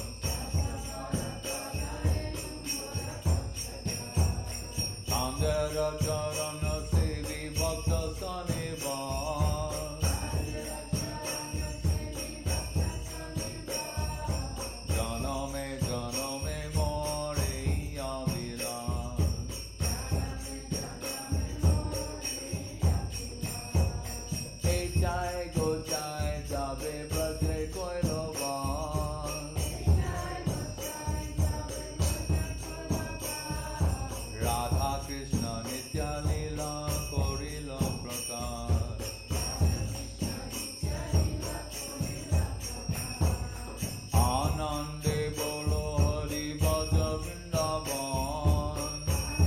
Andhra Charana Sevi Bhakta Sanivan Janame More Yavilan Hey Jai Go Jai Jabe Brajre Koilovan Radha Krishna Nitya Lila Korila Prakash Anande Bolo Hari Bhaja Vrindavan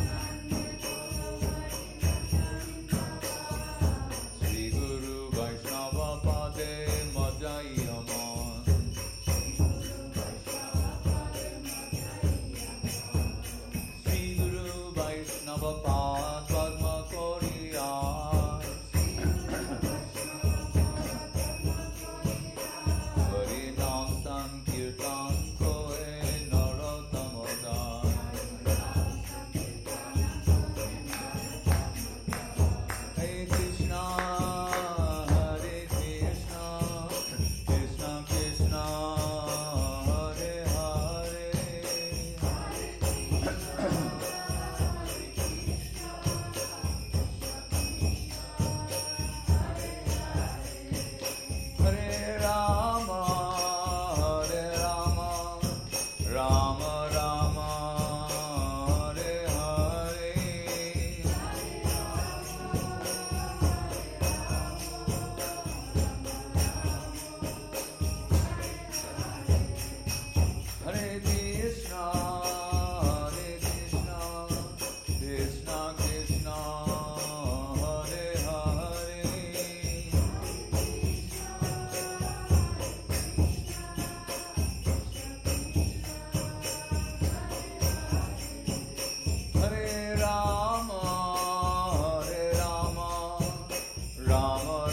Sri Guru Vaishnava Pade Majai Aman Sri Guru Vaishnava Pad Padma Koriya Hari Nam Sankirtan Koe Narottamodai Hare Krishna Hare Krishna Krishna Krishna Hare Hare Hare Rama Hare Rama Rama Rama Hare Hare Hare Krishna Hare Krishna Krishna Krishna Hare Hare Hare Rama Hare Rama Rama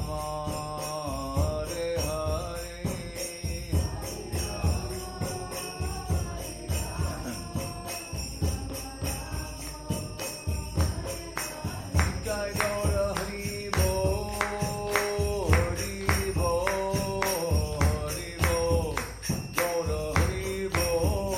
Rama Hare Hare Jai Gaura Hari Bo Hari Bo Hari Bo Gaura Hari Bo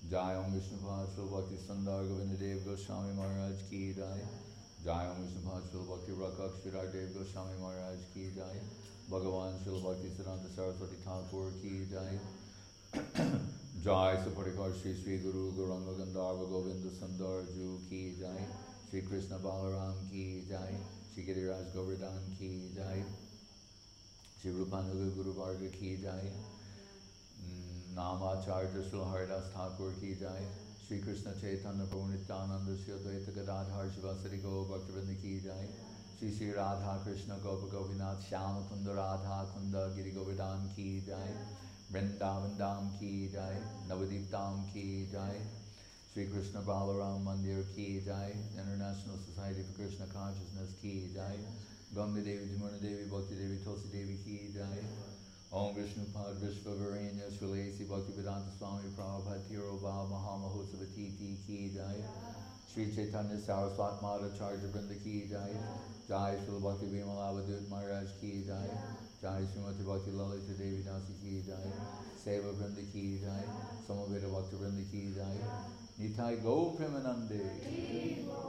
Jai Om Vishnupad Shri Bhakti Sundar Govinda Dev Goswami Maharaj Ki Jai. Jai Om Vishnupad Shri Bhakti Rakak Shridhar Dev Goswami Maharaj Ki Jai. Bhagavan Shri Bhakti Siddhanta Saraswati Thakur Ki Jai. Jai Saparikar Shri Sri Guru Gauranga Gandharva Govinda Sundar Ju Ki Jai. Shri Krishna Balaram Ki Jai. Shri Giriraj Govardhan Ki Jai. Shri Rupanuga Guru Varga Ki Jai. Namacharya Shri Haridas Thakur Ki Jai. Shri Krishna Chaitanya Prabhu Nityananda Shri Advaita Gadadhar Shivasari Go Bhaktivinoda Ki Jai. Shri Shri Radha Krishna Gopa Gopinath Shyama Kunda Radha Kunda Giri Govardhan Ki Jai. Vrindavan Dham Ki Jai. Navadip Dham Ki Jai. Shri Krishna Balaram Mandir Ki Jai. International Society for Krishna Consciousness Ki Jai. Ganga Devi Jamuna Devi Bhakti Devi Tulsi Devi Ki Jai. Om Vishnupad Vishvavarenya Srilesi Bhaktivedanta Swami Prabhupada Tiro Bhav Mahamahosavati Ki Jai. Shri Chaitanya Saraswat Madhacharya Brinda Ki Jai. Jai Srila Bhakti Vimalavadut Maharaj Ki Jai. Jai Srimati Bhakti Lalita Devi Dasi Ki Jai. Seva Brinda Ki Jai. Samaveda Bhakti Brinda Ki Jai. Nitai Go Premanande.